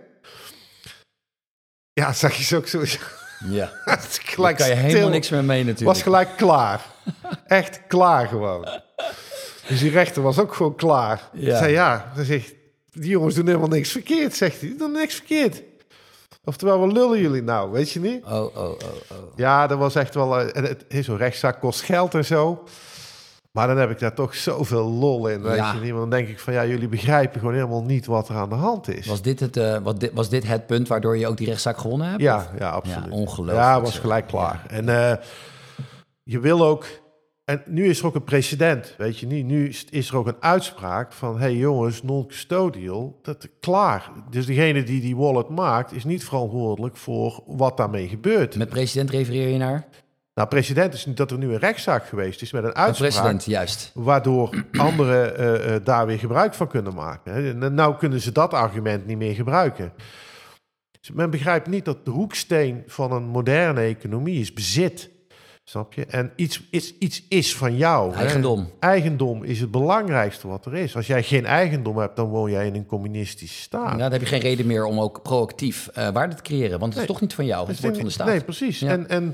Ja, zag je ze ook zo. Ja, gelijk daar kan je helemaal niks meer mee natuurlijk. Was gelijk klaar. Echt klaar gewoon. Dus die rechter was ook gewoon klaar. Ja. Zei dan zegt, die jongens doen helemaal niks verkeerd, zegt hij. Die doen niks verkeerd. Oftewel, wat lullen jullie nou, weet je niet? Oh. Ja, dat was echt wel... zo'n rechtszaak kost geld en zo. Maar dan heb ik daar toch zoveel lol in, weet je niet? Want dan denk ik van, jullie begrijpen gewoon helemaal niet wat er aan de hand is. Was dit het punt waardoor je ook die rechtszaak gewonnen hebt? Ja, absoluut. Ja, ongelooflijk. Ja, was gelijk klaar. Ja. En je wil ook... En nu is er ook een precedent, weet je niet? Nu is er ook een uitspraak van... hey jongens, non-custodial, dat klaar. Dus degene die die wallet maakt... is niet verantwoordelijk voor wat daarmee gebeurt. Met precedent refereer je naar? Nou, precedent is niet dat er nu een rechtszaak geweest is... met een uitspraak, precedent, juist. Waardoor anderen daar weer gebruik van kunnen maken. En nou kunnen ze dat argument niet meer gebruiken. Dus men begrijpt niet dat de hoeksteen van een moderne economie is bezit... Snap je? En iets is van jou. Eigendom. Hè? Eigendom is het belangrijkste wat er is. Als jij geen eigendom hebt, dan woon jij in een communistische staat. Nou, dan heb je geen reden meer om ook proactief waarde te creëren. Want het is toch niet van jou, het wordt van de staat. Nee, precies. Ja. En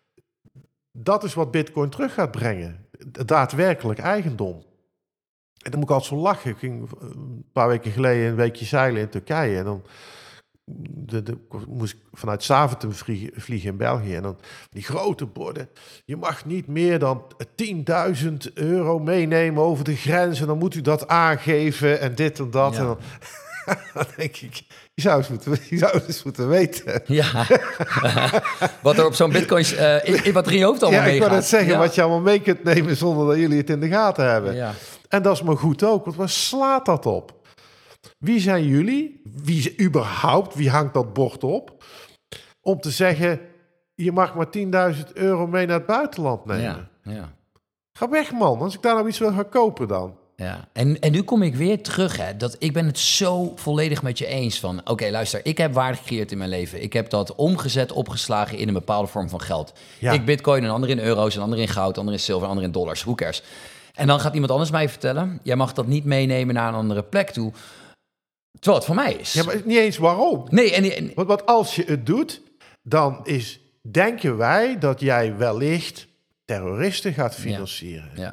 dat is wat Bitcoin terug gaat brengen. Daadwerkelijk eigendom. En dan moet ik altijd zo lachen. Ik ging een paar weken geleden een weekje zeilen in Turkije. En dan... moest ik vanuit Zaventem vliegen in België. En dan die grote borden. Je mag niet meer dan 10.000 euro meenemen over de grens. En dan moet u dat aangeven en dit en dat. Ja. En dan denk ik, je zou het eens moeten weten. Ja, wat er op zo'n bitcoins in wat er in je hoofd allemaal meegaat. Ja, ik wou net zeggen, wat je allemaal mee kunt nemen zonder dat jullie het in de gaten hebben. Ja. En dat is maar goed ook, want waar slaat dat op? Wie zijn jullie? Wie hangt dat bord op? Om te zeggen, je mag maar 10.000 euro mee naar het buitenland nemen. Ja. Ga weg, man. Als ik daar nou iets wil gaan kopen dan. Ja, en nu kom ik weer terug. Hè, dat ik ben het zo volledig met je eens van... Oké, luister, ik heb waarde gecreëerd in mijn leven. Ik heb dat omgezet, opgeslagen in een bepaalde vorm van geld. Ja. Ik bitcoin, een ander in euro's, een ander in goud, een ander in zilver, een ander in dollars. Who cares? En dan gaat iemand anders mij vertellen... jij mag dat niet meenemen naar een andere plek toe... Terwijl het van mij is. Ja, maar niet eens waarom. Nee, Want als je het doet, dan denken wij dat jij wellicht terroristen gaat financieren. Ja.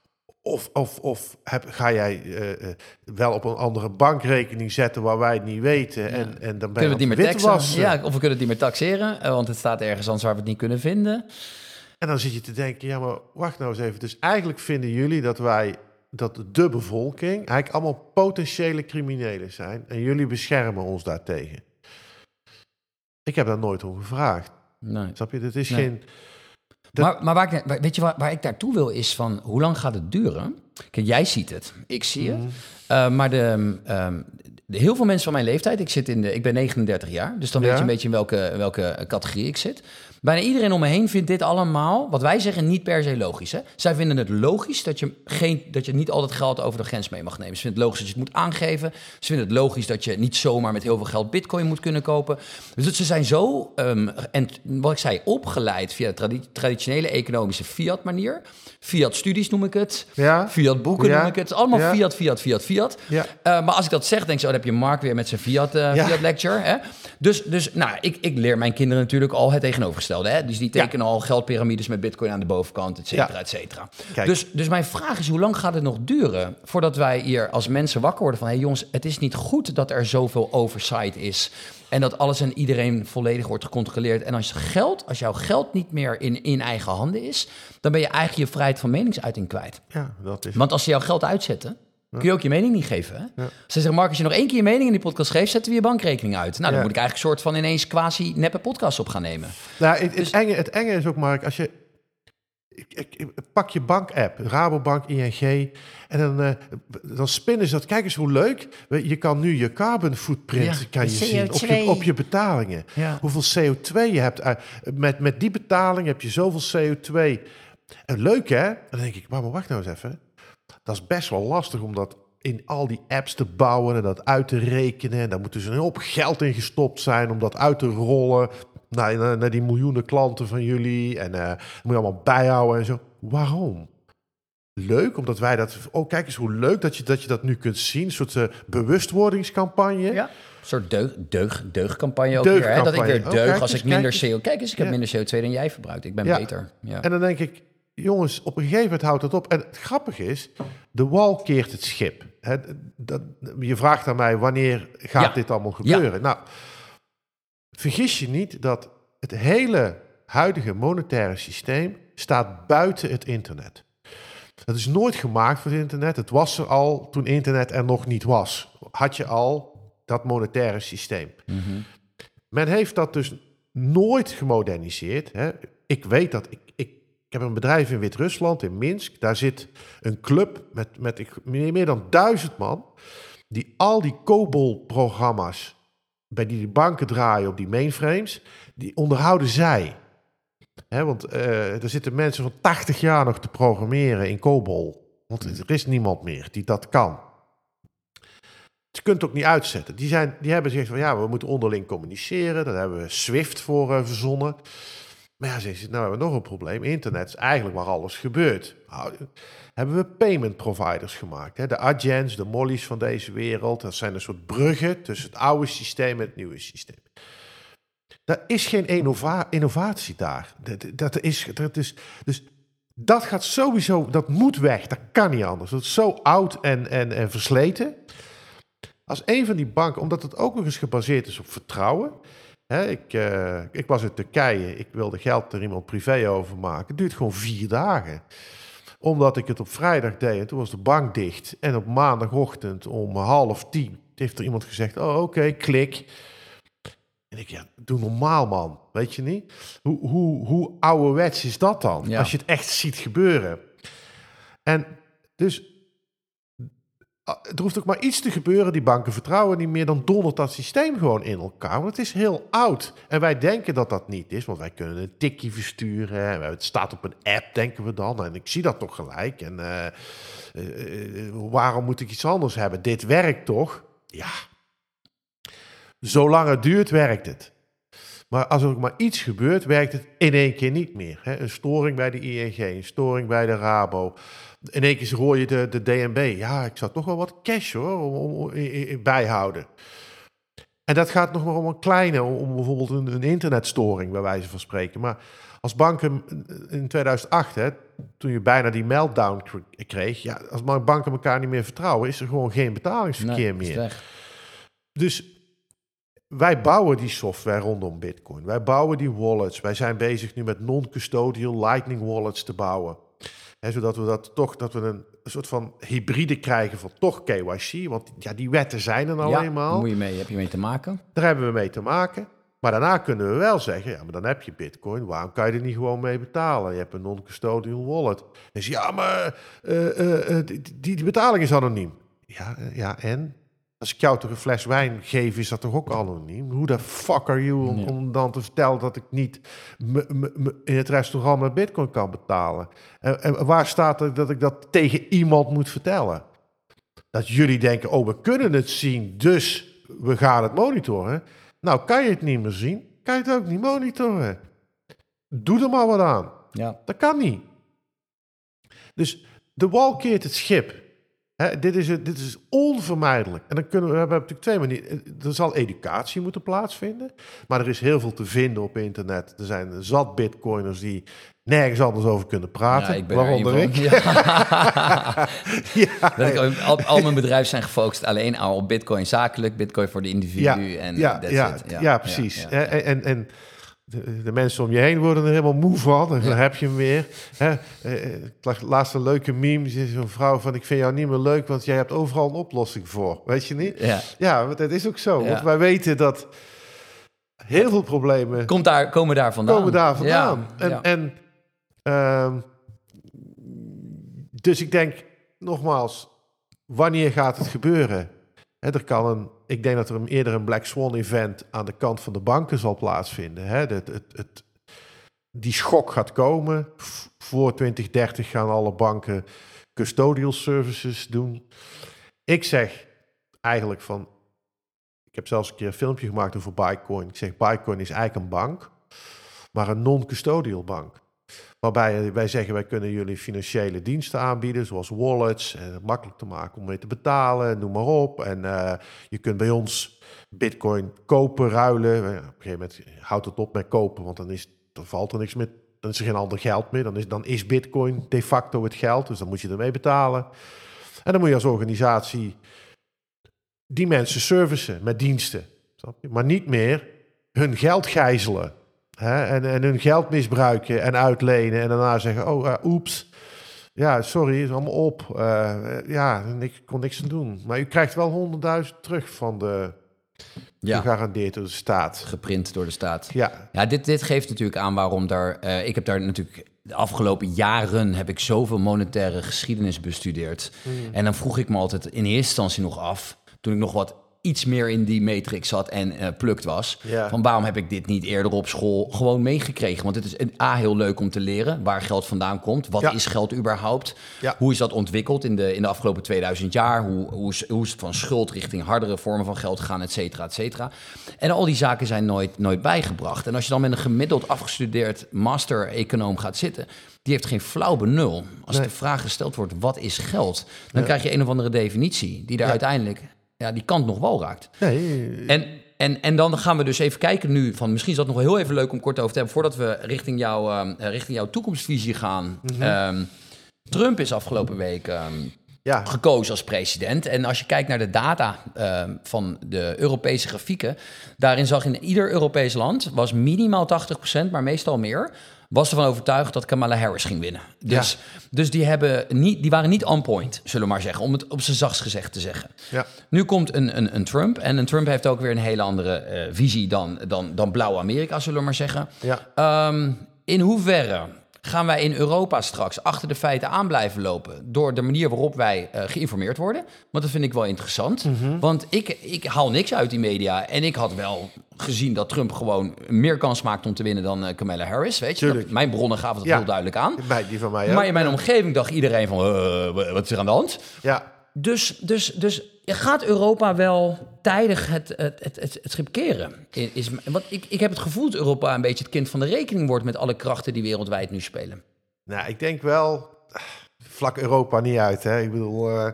Of ga jij wel op een andere bankrekening zetten waar wij het niet weten. Ja. En dan ben je niet meer taxen. Ja, of we kunnen het niet meer taxeren, want het staat ergens anders waar we het niet kunnen vinden. En dan zit je te denken, ja, maar wacht nou eens even. Dus eigenlijk vinden jullie dat de bevolking eigenlijk allemaal potentiële criminelen zijn. En jullie beschermen ons daartegen. Ik heb daar nooit om gevraagd. Nee. Snap je? Dat is geen... Maar weet je waar ik naartoe wil is van... hoe lang gaat het duren? Kijk, jij ziet het. Ik zie het. Maar heel veel mensen van mijn leeftijd... Ik ben 39 jaar. Dus dan weet je een beetje in welke categorie ik zit. Bijna iedereen om me heen vindt dit allemaal... wat wij zeggen niet per se logisch. Hè? Zij vinden het logisch dat je niet altijd geld over de grens mee mag nemen. Ze vinden het logisch dat je het moet aangeven. Ze vinden het logisch dat je niet zomaar met heel veel geld bitcoin moet kunnen kopen. Dus ze zijn zo, en wat ik zei, opgeleid via de traditionele economische fiat manier. Fiat studies noem ik het. Ja. Fiat boeken noem ik het. Het is allemaal fiat. Ja. Maar als ik dat zeg, denk ik dan heb je Mark weer met zijn fiat lecture. Hè? Dus nou, ik leer mijn kinderen natuurlijk al het tegenovergestelde. Hè? Dus die tekenen al geldpyramides met bitcoin aan de bovenkant, et cetera, et cetera. Dus mijn vraag is, hoe lang gaat het nog duren voordat wij hier als mensen wakker worden van... hey jongens, het is niet goed dat er zoveel oversight is... en dat alles en iedereen volledig wordt gecontroleerd. En als jouw geld niet meer in eigen handen is... dan ben je eigenlijk je vrijheid van meningsuiting kwijt. Ja, dat is... Want als ze jouw geld uitzetten... kun je ook je mening niet geven. Hè? Ja. Ze zeggen, Mark, als je nog 1 keer je mening in die podcast geeft, zetten we je bankrekening uit. Nou, dan Ja. moet ik eigenlijk een soort van ineens quasi neppe podcast op gaan nemen. Nou, het enge is ook, Mark, als je... pak je bank-app, Rabobank, ING, en dan spinnen ze dat. Kijk eens hoe leuk. Je kan nu je carbon footprint kan je zien op je betalingen. Ja. Hoeveel CO2 je hebt. Met die betaling heb je zoveel CO2. En leuk, hè? En dan denk ik, maar wacht nou eens even. Dat is best wel lastig om dat in al die apps te bouwen en dat uit te rekenen. En daar moet dus een hoop geld in gestopt zijn om dat uit te rollen naar die miljoenen klanten van jullie. En moet je allemaal bijhouden en zo. Waarom? Leuk, omdat wij dat... Oh, kijk eens hoe leuk dat je dat nu kunt zien. Een soort bewustwordingscampagne. Ja. Een soort deugcampagne ook weer. Hè? Dat ik weer deug als ik minder CO... Kijk eens, ik heb minder CO2 dan jij verbruikt. Ik ben beter. Ja. En dan denk ik, jongens, op een gegeven moment houdt het op. En het grappige is, de wal keert het schip. Je vraagt aan mij, wanneer gaat dit allemaal gebeuren? Ja. Nou, vergis je niet dat het hele huidige monetaire systeem staat buiten het internet. Het is nooit gemaakt voor het internet. Het was er al toen internet er nog niet was. Had je al dat monetaire systeem. Mm-hmm. Men heeft dat dus nooit gemoderniseerd. Hè. Ik weet dat... Ik heb een bedrijf in Wit-Rusland, in Minsk. Daar zit een club met meer dan 1000 man... die al die COBOL-programma's... bij die banken draaien op die mainframes... die onderhouden zij. Want er zitten mensen van 80 jaar nog te programmeren in COBOL. Want er is niemand meer die dat kan. Je kunt het ook niet uitzetten. Die hebben gezegd van ja, we moeten onderling communiceren. Daar hebben we Swift voor verzonnen. Maar ja, zeggen ze, nou hebben we nog een probleem. Internet is eigenlijk waar alles gebeurt. Nou, hebben we payment providers gemaakt. Hè? De Adjens, de Mollies van deze wereld. Dat zijn een soort bruggen tussen het oude systeem en het nieuwe systeem. Er is geen innovatie daar. Dus dat gaat sowieso, dat moet weg. Dat kan niet anders. Dat is zo oud en versleten. Als een van die banken, omdat het ook nog eens gebaseerd is op vertrouwen. Hè, ik was in Turkije, ik wilde geld er iemand privé over maken. Het duurt gewoon 4 dagen. Omdat ik het op vrijdag deed en toen was de bank dicht. En op maandagochtend om 9:30 heeft er iemand gezegd, oh oké, klik. En ik, ja, doe normaal, man. Weet je niet? Hoe ouderwets is dat dan? Ja. Als je het echt ziet gebeuren. En dus, er hoeft ook maar iets te gebeuren. Die banken vertrouwen niet meer. Dan dondert dat systeem gewoon in elkaar. Want het is heel oud. En wij denken dat dat niet is. Want wij kunnen een tikkie versturen. En het staat op een app, denken we dan. En ik zie dat toch gelijk. En waarom moet ik iets anders hebben? Dit werkt toch? Ja. Zolang het duurt, werkt het. Maar als er ook maar iets gebeurt, werkt het in één keer niet meer. Hè? Een storing bij de ING, een storing bij de Rabo. In één keer hoor je de DNB. Ja, ik zou toch wel wat cash hoor, bijhouden. En dat gaat nog maar om een kleine, om bijvoorbeeld een internetstoring, bij wijze van spreken. Maar als banken in 2008, hè, toen je bijna die meltdown kreeg, ja, als banken elkaar niet meer vertrouwen, is er gewoon geen betalingsverkeer meer. Dus wij bouwen die software rondom Bitcoin. Wij bouwen die wallets. Wij zijn bezig nu met non-custodial Lightning wallets te bouwen. Zodat we een soort van hybride krijgen van toch KYC. Want ja, die wetten zijn er nou eenmaal. Heb je mee te maken? Daar hebben we mee te maken. Maar daarna kunnen we wel zeggen, ja, maar dan heb je Bitcoin. Waarom kan je er niet gewoon mee betalen? Je hebt een non-custodial wallet. Dus ja, maar die betaling is anoniem. Ja, en? Als ik jou toch een fles wijn geef, is dat toch ook anoniem? Hoe de fuck are you om dan te vertellen dat ik niet in het restaurant met Bitcoin kan betalen? En waar staat er dat ik dat tegen iemand moet vertellen? Dat jullie denken, oh, we kunnen het zien, dus we gaan het monitoren. Nou, kan je het niet meer zien, kan je het ook niet monitoren. Doe er maar wat aan. Ja. Dat kan niet. Dus de wal keert het schip. Dit is onvermijdelijk. En we hebben natuurlijk 2 manieren. Er zal educatie moeten plaatsvinden. Maar er is heel veel te vinden op internet. Er zijn zat bitcoiners die nergens anders over kunnen praten. Ja, ik ben waaronder ik. Ja. Al mijn bedrijven zijn gefocust alleen op bitcoin zakelijk. Bitcoin voor de individu. Ja, precies. Ja. En de mensen om je heen worden er helemaal moe van. En dan heb je hem weer. Laatst een leuke meme. Zo'n vrouw van, ik vind jou niet meer leuk, want jij hebt overal een oplossing voor. Weet je niet? Ja, want dat is ook zo. Ja. Want wij weten dat heel veel problemen... Komen daar vandaan. Dus ik denk, nogmaals, wanneer gaat het gebeuren? Ik denk dat er eerder een Black Swan event aan de kant van de banken zal plaatsvinden. Die schok gaat komen. Voor 2030 gaan alle banken custodial services doen. Ik zeg eigenlijk van... Ik heb zelfs een keer een filmpje gemaakt over Bitcoin. Ik zeg, Bitcoin is eigenlijk een bank, maar een non-custodial bank. Waarbij wij zeggen, wij kunnen jullie financiële diensten aanbieden, zoals wallets, en het makkelijk te maken om mee te betalen, noem maar op. En je kunt bij ons Bitcoin kopen, ruilen. Op een gegeven moment houdt het op met kopen, want dan valt er niks meer. Dan is er geen ander geld meer. Dan is Bitcoin de facto het geld, dus dan moet je ermee betalen. En dan moet je als organisatie die mensen servicen met diensten. Snap je? Maar niet meer hun geld gijzelen. En hun geld misbruiken en uitlenen. En daarna zeggen, oeps. Ja, sorry, is allemaal op. Ik kon niks aan doen. Maar u krijgt wel 100.000 terug van de... Gegarandeerd door de staat. Geprint door de staat. Ja, dit geeft natuurlijk aan waarom daar... ik heb daar natuurlijk... De afgelopen jaren heb ik zoveel monetaire geschiedenis bestudeerd. En dan vroeg ik me altijd in eerste instantie nog af... toen ik nog wat iets meer in die matrix zat en plukt was... van waarom heb ik dit niet eerder op school gewoon meegekregen? Want het is heel leuk om te leren waar geld vandaan komt. Wat is geld überhaupt? Ja. Hoe is dat ontwikkeld in de afgelopen 2000 jaar? Hoe is het van schuld richting hardere vormen van geld gegaan, et cetera, et cetera? En al die zaken zijn nooit bijgebracht. En als je dan met een gemiddeld afgestudeerd master-econoom gaat zitten... die heeft geen flauw benul. Als de vraag gesteld wordt, wat is geld? Dan krijg je een of andere definitie die daar uiteindelijk... die kant nog wel raakt. Nee. En dan gaan we dus even kijken nu... van misschien is dat nog wel heel even leuk om kort over te hebben... voordat we richting jouw toekomstvisie gaan. Trump is afgelopen week gekozen als president. En als je kijkt naar de data van de Europese grafieken... daarin zag in ieder Europees land... was minimaal 80%, maar meestal meer... was ervan overtuigd dat Kamala Harris ging winnen. Dus die waren niet on point, zullen we maar zeggen... om het op zijn zachtst gezegd te zeggen. Ja. Nu komt een Trump... en een Trump heeft ook weer een hele andere visie... dan blauw Amerika, zullen we maar zeggen. Ja. In hoeverre gaan wij in Europa straks achter de feiten aan blijven lopen... door de manier waarop wij geïnformeerd worden? Want dat vind ik wel interessant. Want ik haal niks uit die media... en ik had wel gezien dat Trump gewoon meer kans maakt om te winnen dan Kamala Harris. Weet je? Mijn bronnen gaven dat heel duidelijk aan. Die van mij ook. Maar in mijn omgeving dacht iedereen van, wat is er aan de hand? Ja. Dus gaat Europa wel tijdig het schip keren? Want ik heb het gevoel dat Europa een beetje het kind van de rekening wordt... met alle krachten die wereldwijd nu spelen. Nou, ik denk wel... Vlak Europa niet uit, hè. Ik bedoel...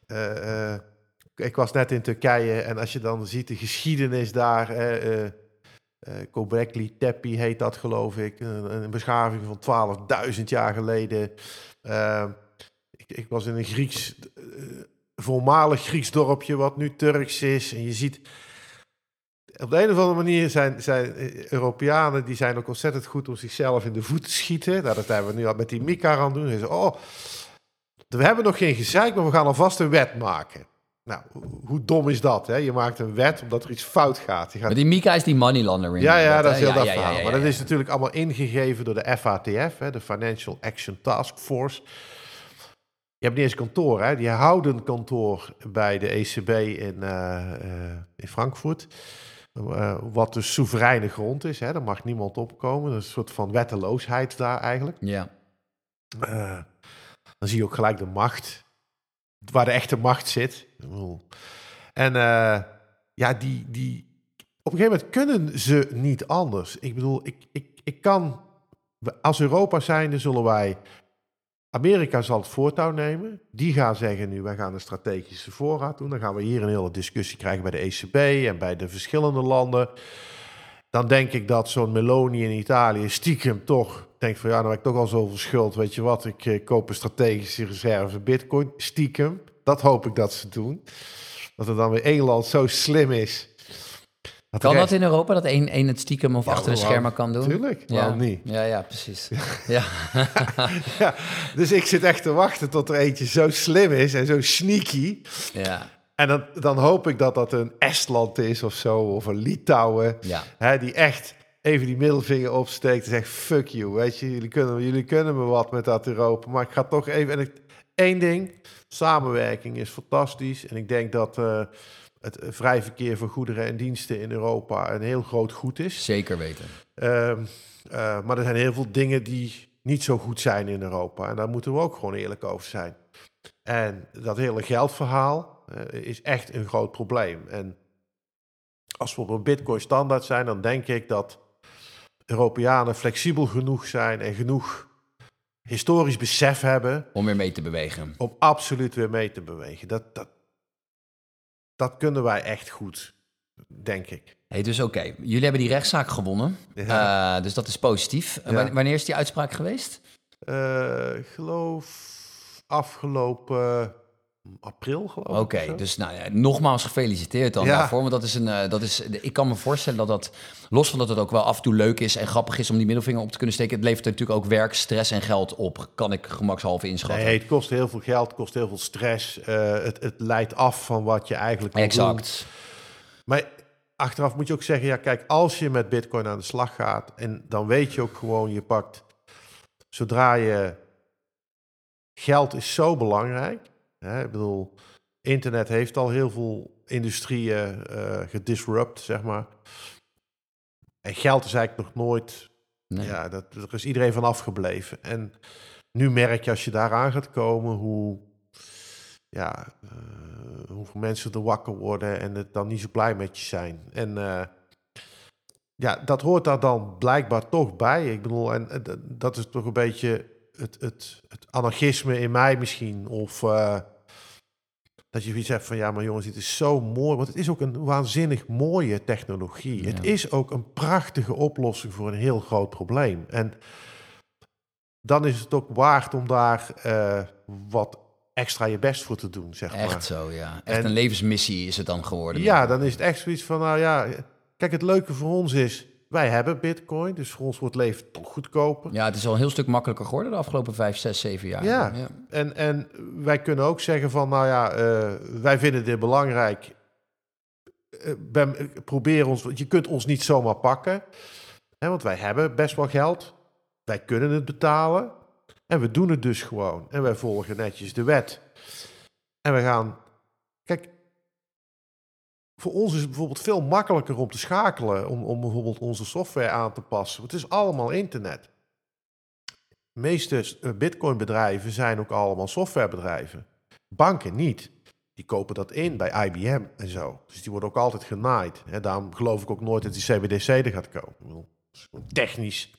ik was net in Turkije en als je dan ziet de geschiedenis daar... Göbekli Tepe heet dat, geloof ik. Een beschaving van 12.000 jaar geleden... Ik was in een voormalig Grieks dorpje, wat nu Turks is. En je ziet, op de een of andere manier zijn Europeanen, die zijn ook ontzettend goed om zichzelf in de voet te schieten. Nou, dat hebben we nu al met die Mika aan doen. En ze, we hebben nog geen gezeik, maar we gaan alvast een wet maken. Nou, hoe dom is dat? Hè? Je maakt een wet omdat er iets fout gaat. Maar die Mika is die money laundering. Ja, dat is heel dat verhaal. Maar dat is natuurlijk allemaal ingegeven door de FATF, de Financial Action Task Force. Je hebt niet eens kantoor, hè? Die houden kantoor bij de ECB in Frankfurt. Wat dus soevereine grond is. Hè? Daar mag niemand opkomen. Dat is een soort van wetteloosheid daar eigenlijk. Ja. Dan zie je ook gelijk de macht. Waar de echte macht zit. En op een gegeven moment kunnen ze niet anders. Ik bedoel, ik kan... Als Europa zijnde zullen wij... Amerika zal het voortouw nemen. Die gaan zeggen nu, wij gaan een strategische voorraad doen. Dan gaan we hier een hele discussie krijgen bij de ECB en bij de verschillende landen. Dan denk ik dat zo'n Meloni in Italië stiekem toch denkt van... ja, nou heb ik toch al zoveel schuld. Weet je wat, ik koop een strategische reserve Bitcoin. Stiekem. Dat hoop ik dat ze doen. Dat er dan weer één land zo slim is... Kan dat in Europa, dat één het stiekem of achter de schermen kan doen? Tuurlijk, waarom niet? Ja, precies. Ja. Ja, dus ik zit echt te wachten tot er eentje zo slim is en zo sneaky. Ja. En dan hoop ik dat dat een Estland is of zo, of een Litouwen. Ja. Hè, die echt even die middelvinger opsteekt en zegt, fuck you, weet je. Jullie kunnen me wat met dat Europa. Maar ik ga toch even... Eén ding, samenwerking is fantastisch. En ik denk dat het vrij verkeer van goederen en diensten in Europa een heel groot goed is. Zeker weten. Maar er zijn heel veel dingen die niet zo goed zijn in Europa. En daar moeten we ook gewoon eerlijk over zijn. En dat hele geldverhaal is echt een groot probleem. En als we op een Bitcoin standaard zijn, dan denk ik dat Europeanen flexibel genoeg zijn en genoeg historisch besef hebben om weer mee te bewegen. Om absoluut weer mee te bewegen. Dat kunnen wij echt goed, denk ik. Hey, dus oké, jullie hebben die rechtszaak gewonnen. Ja. Dus dat is positief. Ja. Wanneer is die uitspraak geweest? Ik geloof afgelopen april, geloof ik. Oké, dus nogmaals gefeliciteerd dan daarvoor. Want ik kan me voorstellen dat los van dat het ook wel af en toe leuk is en grappig is om die middelvinger op te kunnen steken, het levert natuurlijk ook werk, stress en geld op. Kan ik gemakshalve inschatten. Nee, het kost heel veel geld, het kost heel veel stress. Het leidt af van wat je eigenlijk wil doen. Maar achteraf moet je ook zeggen, ja kijk, als je met Bitcoin aan de slag gaat, en dan weet je ook gewoon, je pakt, zodra je, geld is zo belangrijk. Ik bedoel, internet heeft al heel veel industrieën gedisrupt, zeg maar. En geld is eigenlijk nog nooit... Nee. Ja, er is iedereen van afgebleven. En nu merk je als je daaraan gaat komen hoeveel mensen er wakker worden en het dan niet zo blij met je zijn. En dat hoort daar dan blijkbaar toch bij. Ik bedoel, en dat is toch een beetje het anarchisme in mij misschien. Of dat je iets hebt van, ja, maar jongens, dit is zo mooi. Want het is ook een waanzinnig mooie technologie. Ja. Het is ook een prachtige oplossing voor een heel groot probleem. En dan is het ook waard om daar wat extra je best voor te doen, zeg maar. Echt zo, ja. Echt een levensmissie is het dan geworden. Ja, dan is het echt zoiets van, nou ja, kijk, het leuke voor ons is, wij hebben Bitcoin, dus voor ons wordt het leven toch goedkoper. Ja, het is al een heel stuk makkelijker geworden de afgelopen 5, 6, 7 jaar. Ja. En wij kunnen ook zeggen van, nou ja, wij vinden dit belangrijk. Probeer ons, je kunt ons niet zomaar pakken, hè, want wij hebben best wel geld. Wij kunnen het betalen en we doen het dus gewoon. En wij volgen netjes de wet. En we gaan, kijk, voor ons is het bijvoorbeeld veel makkelijker om te schakelen, om bijvoorbeeld onze software aan te passen. Het is allemaal internet. De meeste Bitcoin-bedrijven zijn ook allemaal softwarebedrijven. Banken niet. Die kopen dat in bij IBM en zo. Dus die worden ook altijd genaaid. Daarom geloof ik ook nooit dat die CBDC er gaat komen. Technisch.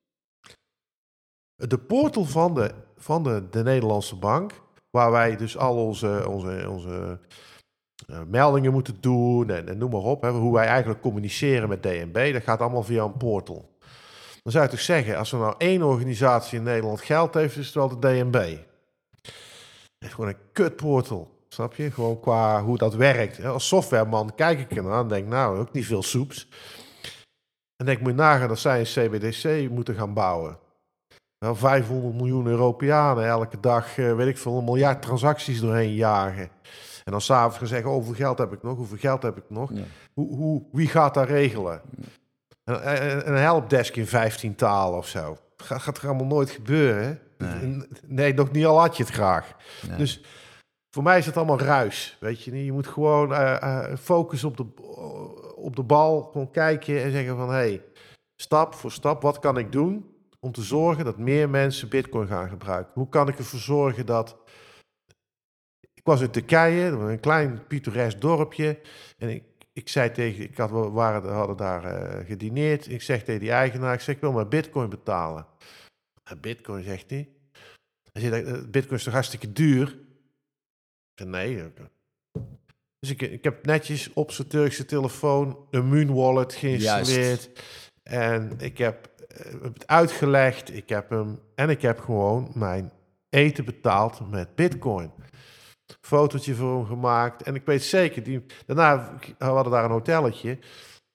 De portal van de Nederlandse bank, waar wij dus al onze meldingen moeten doen en noem maar op. Hoe wij eigenlijk communiceren met DNB, dat gaat allemaal via een portal. Dan zou je toch zeggen, als er nou één organisatie in Nederland geld heeft, is het wel de DNB. Het is gewoon een kutportal, snap je? Gewoon qua hoe dat werkt. Als softwareman kijk ik ernaar en denk, nou, ook niet veel soeps. En denk, moet je nagaan dat zij een CBDC moeten gaan bouwen. Nou, 500 miljoen Europeanen elke dag, weet ik veel, 1 miljard transacties doorheen jagen. En dan s'avonds gaan zeggen, hoeveel geld heb ik nog, hoeveel geld heb ik nog? Ja. Wie gaat dat regelen? Een helpdesk in 15 talen of zo. Gaat er allemaal nooit gebeuren. Nee, nog niet al had je het graag. Nee. Dus voor mij is het allemaal ruis, weet je niet. Je moet gewoon focussen op de bal, gewoon kijken en zeggen van, hey, stap voor stap, wat kan ik doen om te zorgen dat meer mensen Bitcoin gaan gebruiken? Hoe kan ik ervoor zorgen dat... Ik was in Turkije, een klein pittoresk dorpje. En ik zei tegen... We hadden daar gedineerd. Ik zeg tegen die eigenaar, ik wil maar Bitcoin betalen. Bitcoin, zegt hij. Hij zegt, Bitcoin is toch hartstikke duur? Ik zei, nee. Dus ik heb netjes op zijn Turkse telefoon een Moon Wallet geïnstalleerd. Juist. En ik heb het uitgelegd. Ik heb gewoon mijn eten betaald met Bitcoin. Fotootje voor hem gemaakt. En ik weet zeker, daarna hadden we daar een hotelletje.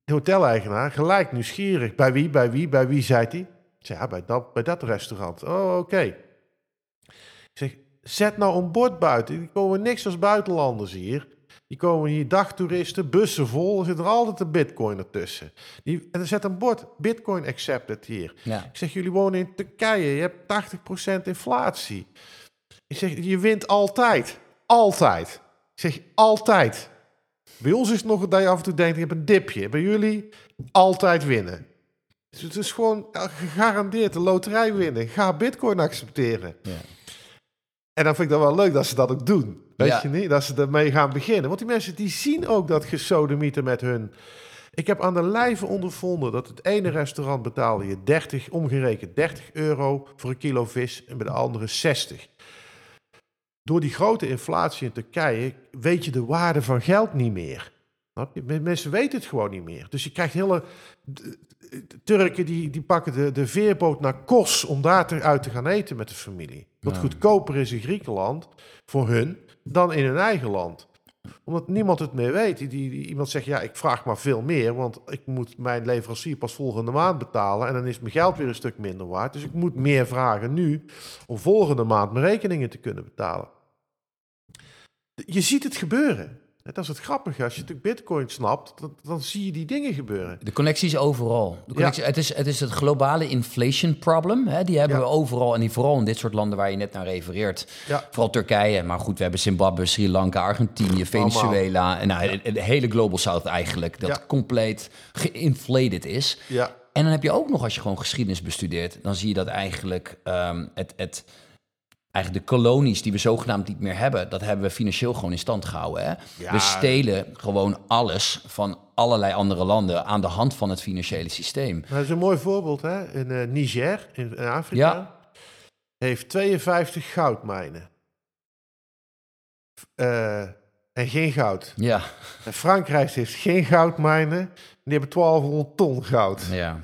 hoteleigenaar gelijk nieuwsgierig. Bij wie, zei hij? Ik zei, ja, bij dat restaurant. Oh, oké. Ik zeg, zet nou een bord buiten. Er komen niks als buitenlanders hier. Die komen hier dagtoeristen, bussen vol. Er zit er altijd een bitcoin ertussen. En er zet een bord, bitcoin accepted hier. Ja. Ik zeg, jullie wonen in Turkije. Je hebt 80% inflatie. Ik zeg, je wint altijd. Altijd. Ik zeg, altijd. Bij ons is het nog dat je af en toe denkt, je hebt een dipje. Bij jullie altijd winnen. Dus het is gewoon gegarandeerd de loterij winnen. Ga bitcoin accepteren. Ja. En dan vind ik dat wel leuk dat ze dat ook doen. Weet Ja. je niet? Dat ze ermee gaan beginnen. Want die mensen die zien ook dat gesodemieten met hun... Ik heb aan de lijve ondervonden dat het ene restaurant betaalde je omgerekend 30 euro voor een kilo vis en bij de andere 60. Door die grote inflatie in Turkije weet je de waarde van geld niet meer. Snap je? Mensen weten het gewoon niet meer. Dus je krijgt Turken die pakken de veerboot naar Kos om daar uit te gaan eten met de familie. Wat goedkoper is in Griekenland voor hun dan in hun eigen land. Omdat niemand het meer weet. Iemand zegt, ja, ik vraag maar veel meer, want ik moet mijn leverancier pas volgende maand betalen en dan is mijn geld weer een stuk minder waard. Dus ik moet meer vragen nu om volgende maand mijn rekeningen te kunnen betalen. Je ziet het gebeuren. Dat is het grappige. Als je natuurlijk bitcoin snapt, dan zie je die dingen gebeuren. De connectie is overal. Het is het globale inflation problem. Hè? Die hebben we overal. En die vooral in dit soort landen waar je net naar refereert. Ja. Vooral Turkije. Maar goed, we hebben Zimbabwe, Sri Lanka, Argentinië, Venezuela. En de hele Global South eigenlijk. Dat compleet geïnflated is. Ja. En dan heb je ook nog, als je gewoon geschiedenis bestudeert, dan zie je dat eigenlijk eigenlijk de kolonies die we zogenaamd niet meer hebben, dat hebben we financieel gewoon in stand gehouden. Hè? Ja. We stelen gewoon alles van allerlei andere landen aan de hand van het financiële systeem. Dat is een mooi voorbeeld. Hè? In Niger, in Afrika, heeft 52 goudmijnen. En geen goud. Ja. En Frankrijk heeft geen goudmijnen. Die hebben 1200 ton goud. Ja.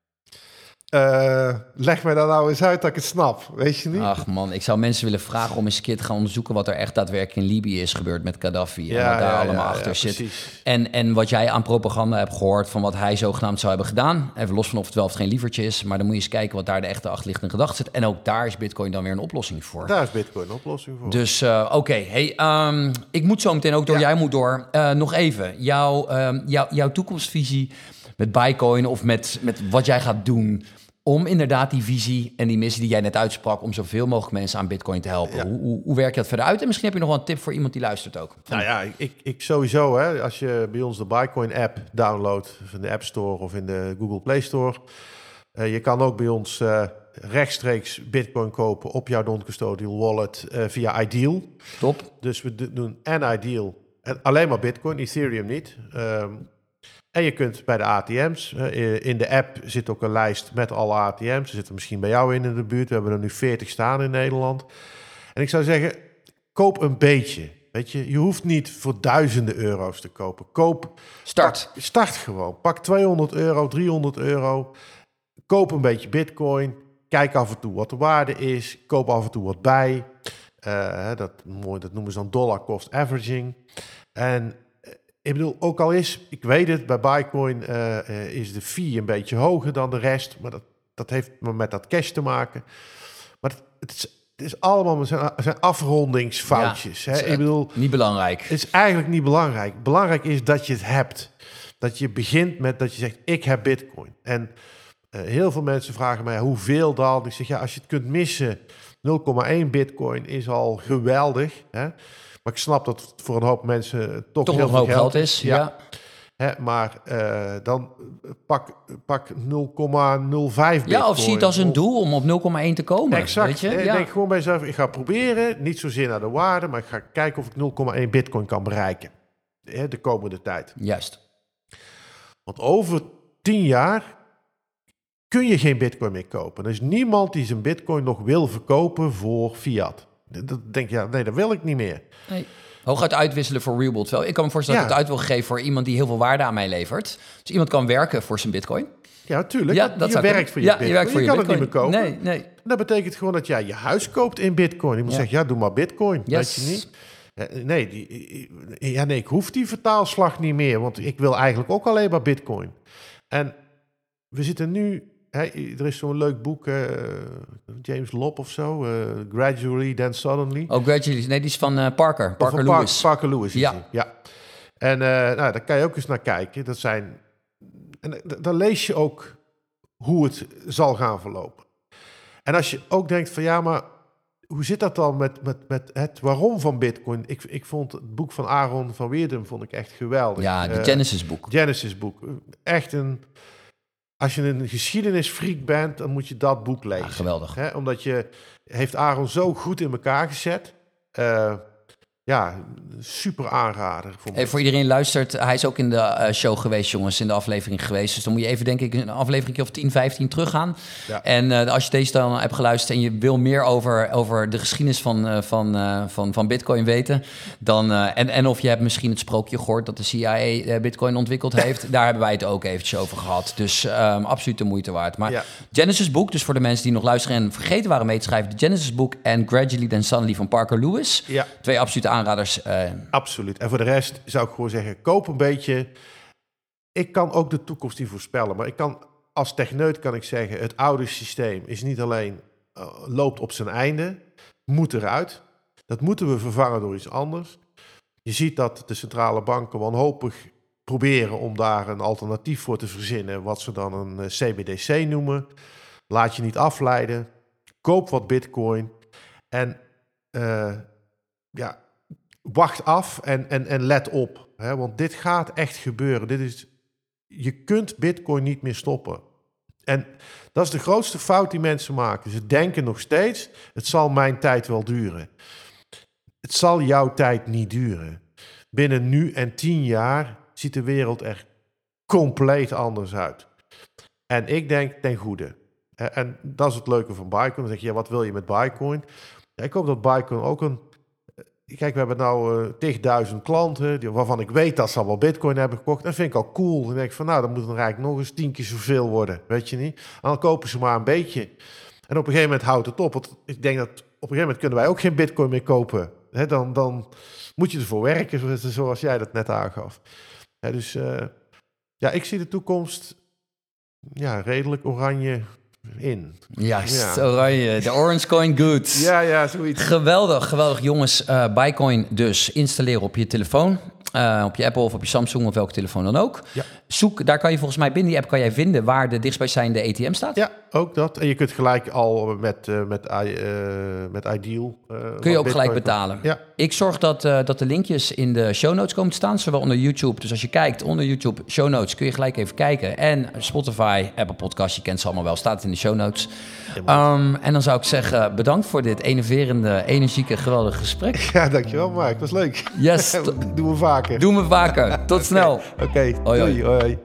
Leg mij dat nou eens uit dat ik het snap. Weet je niet? Ach man, ik zou mensen willen vragen om eens een keer te gaan onderzoeken wat er echt daadwerkelijk in Libië is gebeurd met Gaddafi. En wat daar allemaal achter zit. Precies. En wat jij aan propaganda hebt gehoord van wat hij zogenaamd zou hebben gedaan. Even los van of het wel of geen lievertje is. Maar dan moet je eens kijken wat daar de echte achterliggende gedachte zit. En ook daar is bitcoin dan weer een oplossing voor. Daar is bitcoin een oplossing voor. Dus oké. Hey, ik moet zo meteen ook door. Jij moet door. Nog even. Jouw toekomstvisie met bitcoin of met wat jij gaat doen om inderdaad die visie en die missie die jij net uitsprak, om zoveel mogelijk mensen aan bitcoin te helpen. Ja. Hoe werk je dat verder uit? En misschien heb je nog wel een tip voor iemand die luistert ook. Nou ja, ik sowieso, hè, als je bij ons de Bitcoin app downloadt, of in de App Store of in de Google Play Store, je kan ook bij ons rechtstreeks bitcoin kopen op jouw non-custodial wallet via Ideal. Top. Dus we doen en Ideal, en alleen maar bitcoin, Ethereum niet. En je kunt bij de ATM's, in de app zit ook een lijst met alle ATM's. Er zitten misschien bij jou in de buurt. We hebben er nu 40 staan in Nederland. En ik zou zeggen, koop een beetje. Weet je hoeft niet voor duizenden euro's te kopen. Start gewoon. Pak 200 euro, 300 euro. Koop een beetje bitcoin. Kijk af en toe wat de waarde is. Koop af en toe wat bij. Dat noemen ze dan dollar cost averaging. En ik bedoel, ook al ik weet het, bij Bitcoin is de fee een beetje hoger dan de rest. Maar dat heeft met dat cash te maken. Maar het is allemaal zijn afrondingsfoutjes. Ja, hè? Ik bedoel, niet belangrijk. Het is eigenlijk niet belangrijk. Belangrijk is dat je het hebt. Dat je begint met dat je zegt, ik heb Bitcoin. En heel veel mensen vragen mij, hoeveel dan? Ik zeg, ja, als je het kunt missen, 0,1 Bitcoin is al geweldig, hè? Maar ik snap dat het voor een hoop mensen toch heel veel geld is. Ja. Maar dan pak 0,05 Bitcoin. Ja, of zie het als een doel om op 0,1 te komen. Exact. Weet je? Ik denk gewoon bij jezelf, ik ga proberen, niet zozeer naar de waarde, maar ik ga kijken of ik 0,1 Bitcoin kan bereiken. De komende tijd. Juist. Want over 10 jaar kun je geen Bitcoin meer kopen. Er is niemand die zijn Bitcoin nog wil verkopen voor fiat. Dan denk je, nee, dat wil ik niet meer. Nee. Hooguit uitwisselen voor real world. Ik kan me voorstellen dat ik het uit wil geven voor iemand die heel veel waarde aan mij levert. Dus iemand kan werken voor zijn bitcoin. Ja, tuurlijk. Ja, dat je werkt voor je bitcoin. Je werkt voor je kan bitcoin. Het niet meer kopen. Nee. Dat betekent gewoon dat jij je huis koopt in bitcoin. Je moet zeggen, ja, doe maar bitcoin. Yes. Weet je niet? Ik hoef die vertaalslag niet meer, want ik wil eigenlijk ook alleen maar Bitcoin. En we zitten nu, er is zo'n leuk boek, James Lobb of zo, Gradually Then Suddenly. Oh, Gradually, nee, die is van Parker Lewis. Parker Lewis is ja. die, ja. En daar kan je ook eens naar kijken. Dan lees je ook hoe het zal gaan verlopen. En als je ook denkt van ja, maar hoe zit dat dan met het waarom van Bitcoin? Ik vond het boek van Aaron van Weerdum vond ik echt geweldig. Ja, de Genesis boek. Genesis boek. Echt als je een geschiedenisfreak bent, dan moet je dat boek lezen. Ja, geweldig. Omdat heeft Aaron zo goed in elkaar gezet. Super aanrader. Voor iedereen luistert, hij is ook in de show geweest, jongens, in de aflevering geweest. Dus dan moet je even, denk ik, een aflevering of 10, 15 teruggaan. Ja. En als je deze dan hebt geluisterd en je wil meer over de geschiedenis van Bitcoin weten, dan, en of je hebt misschien het sprookje gehoord dat de CIA Bitcoin ontwikkeld heeft, daar hebben wij het ook eventjes over gehad. Dus absoluut de moeite waard. Maar Genesis boek, dus voor de mensen die nog luisteren en vergeten waren mee te schrijven, de Genesis boek en Gradually Then Suddenly van Parker Lewis. Ja. 2 absolute aanraders. Absoluut. En voor de rest zou ik gewoon zeggen, koop een beetje. Ik kan ook de toekomst niet voorspellen, maar als techneut kan ik zeggen, het oude systeem is niet alleen loopt op zijn einde, moet eruit. Dat moeten we vervangen door iets anders. Je ziet dat de centrale banken wanhopig proberen om daar een alternatief voor te verzinnen, wat ze dan een CBDC noemen. Laat je niet afleiden. Koop wat Bitcoin. En wacht af en let op. Hè? Want dit gaat echt gebeuren. Je kunt Bitcoin niet meer stoppen. En dat is de grootste fout die mensen maken. Ze denken nog steeds, het zal mijn tijd wel duren. Het zal jouw tijd niet duren. Binnen nu en 10 jaar ziet de wereld er compleet anders uit. En ik denk ten goede. En dat is het leuke van Bitcoin. Dan zeg je, wat wil je met Bitcoin? Ja, ik hoop dat Bitcoin ook Kijk, we hebben nou 10.000 klanten, waarvan ik weet dat ze al wel Bitcoin hebben gekocht. Dat vind ik al cool. Dan denk ik van, dan moet het eigenlijk nog eens 10 keer zoveel worden, weet je niet? En dan kopen ze maar een beetje. En op een gegeven moment houdt het op. Want ik denk dat op een gegeven moment kunnen wij ook geen Bitcoin meer kopen. Dan moet je ervoor werken, zoals jij dat net aangaf. Dus ik zie de toekomst redelijk oranje in. Juist, oranje. De Orange Coin Good. Ja, zoiets. Geweldig. Jongens, Bitcoin dus installeren op je telefoon. Op je Apple of op je Samsung of welke telefoon dan ook. Ja. Zoek, daar kan je volgens mij binnen die app kan jij vinden waar de dichtstbijzijnde ATM staat. Ja, ook dat. En je kunt gelijk al met Ideal... kun je ook gelijk betalen. Ja. Ik zorg dat de linkjes in de show notes komen te staan, zowel onder YouTube. Dus als je kijkt onder YouTube show notes, kun je gelijk even kijken. En Spotify, Apple Podcast, je kent ze allemaal wel, staat in de show notes. En dan zou ik zeggen, bedankt voor dit enerverende, energieke, geweldige gesprek. Ja, dankjewel Mark, dat was leuk. Yes. Doen we vaker. Doen we vaker. Tot snel. Oké. Hoi.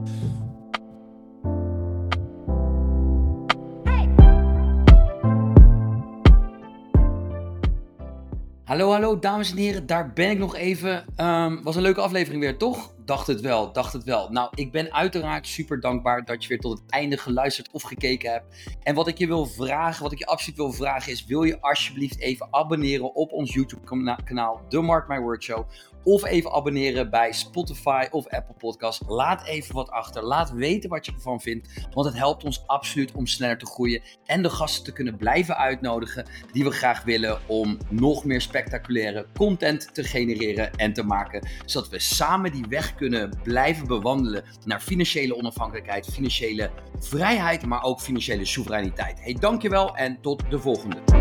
Hallo, dames en heren, daar ben ik nog even. Was een leuke aflevering weer, toch? Dacht het wel. Nou, ik ben uiteraard super dankbaar dat je weer tot het einde geluisterd of gekeken hebt. En wat ik je absoluut wil vragen is, wil je alsjeblieft even abonneren op ons YouTube-kanaal, The Mark My Word Show. Of even abonneren bij Spotify of Apple Podcasts. Laat even wat achter. Laat weten wat je ervan vindt. Want het helpt ons absoluut om sneller te groeien. En de gasten te kunnen blijven uitnodigen die we graag willen om nog meer spectaculaire content te genereren en te maken. Zodat we samen die weg kunnen blijven bewandelen naar financiële onafhankelijkheid, financiële vrijheid, maar ook financiële soevereiniteit. Dankjewel en tot de volgende.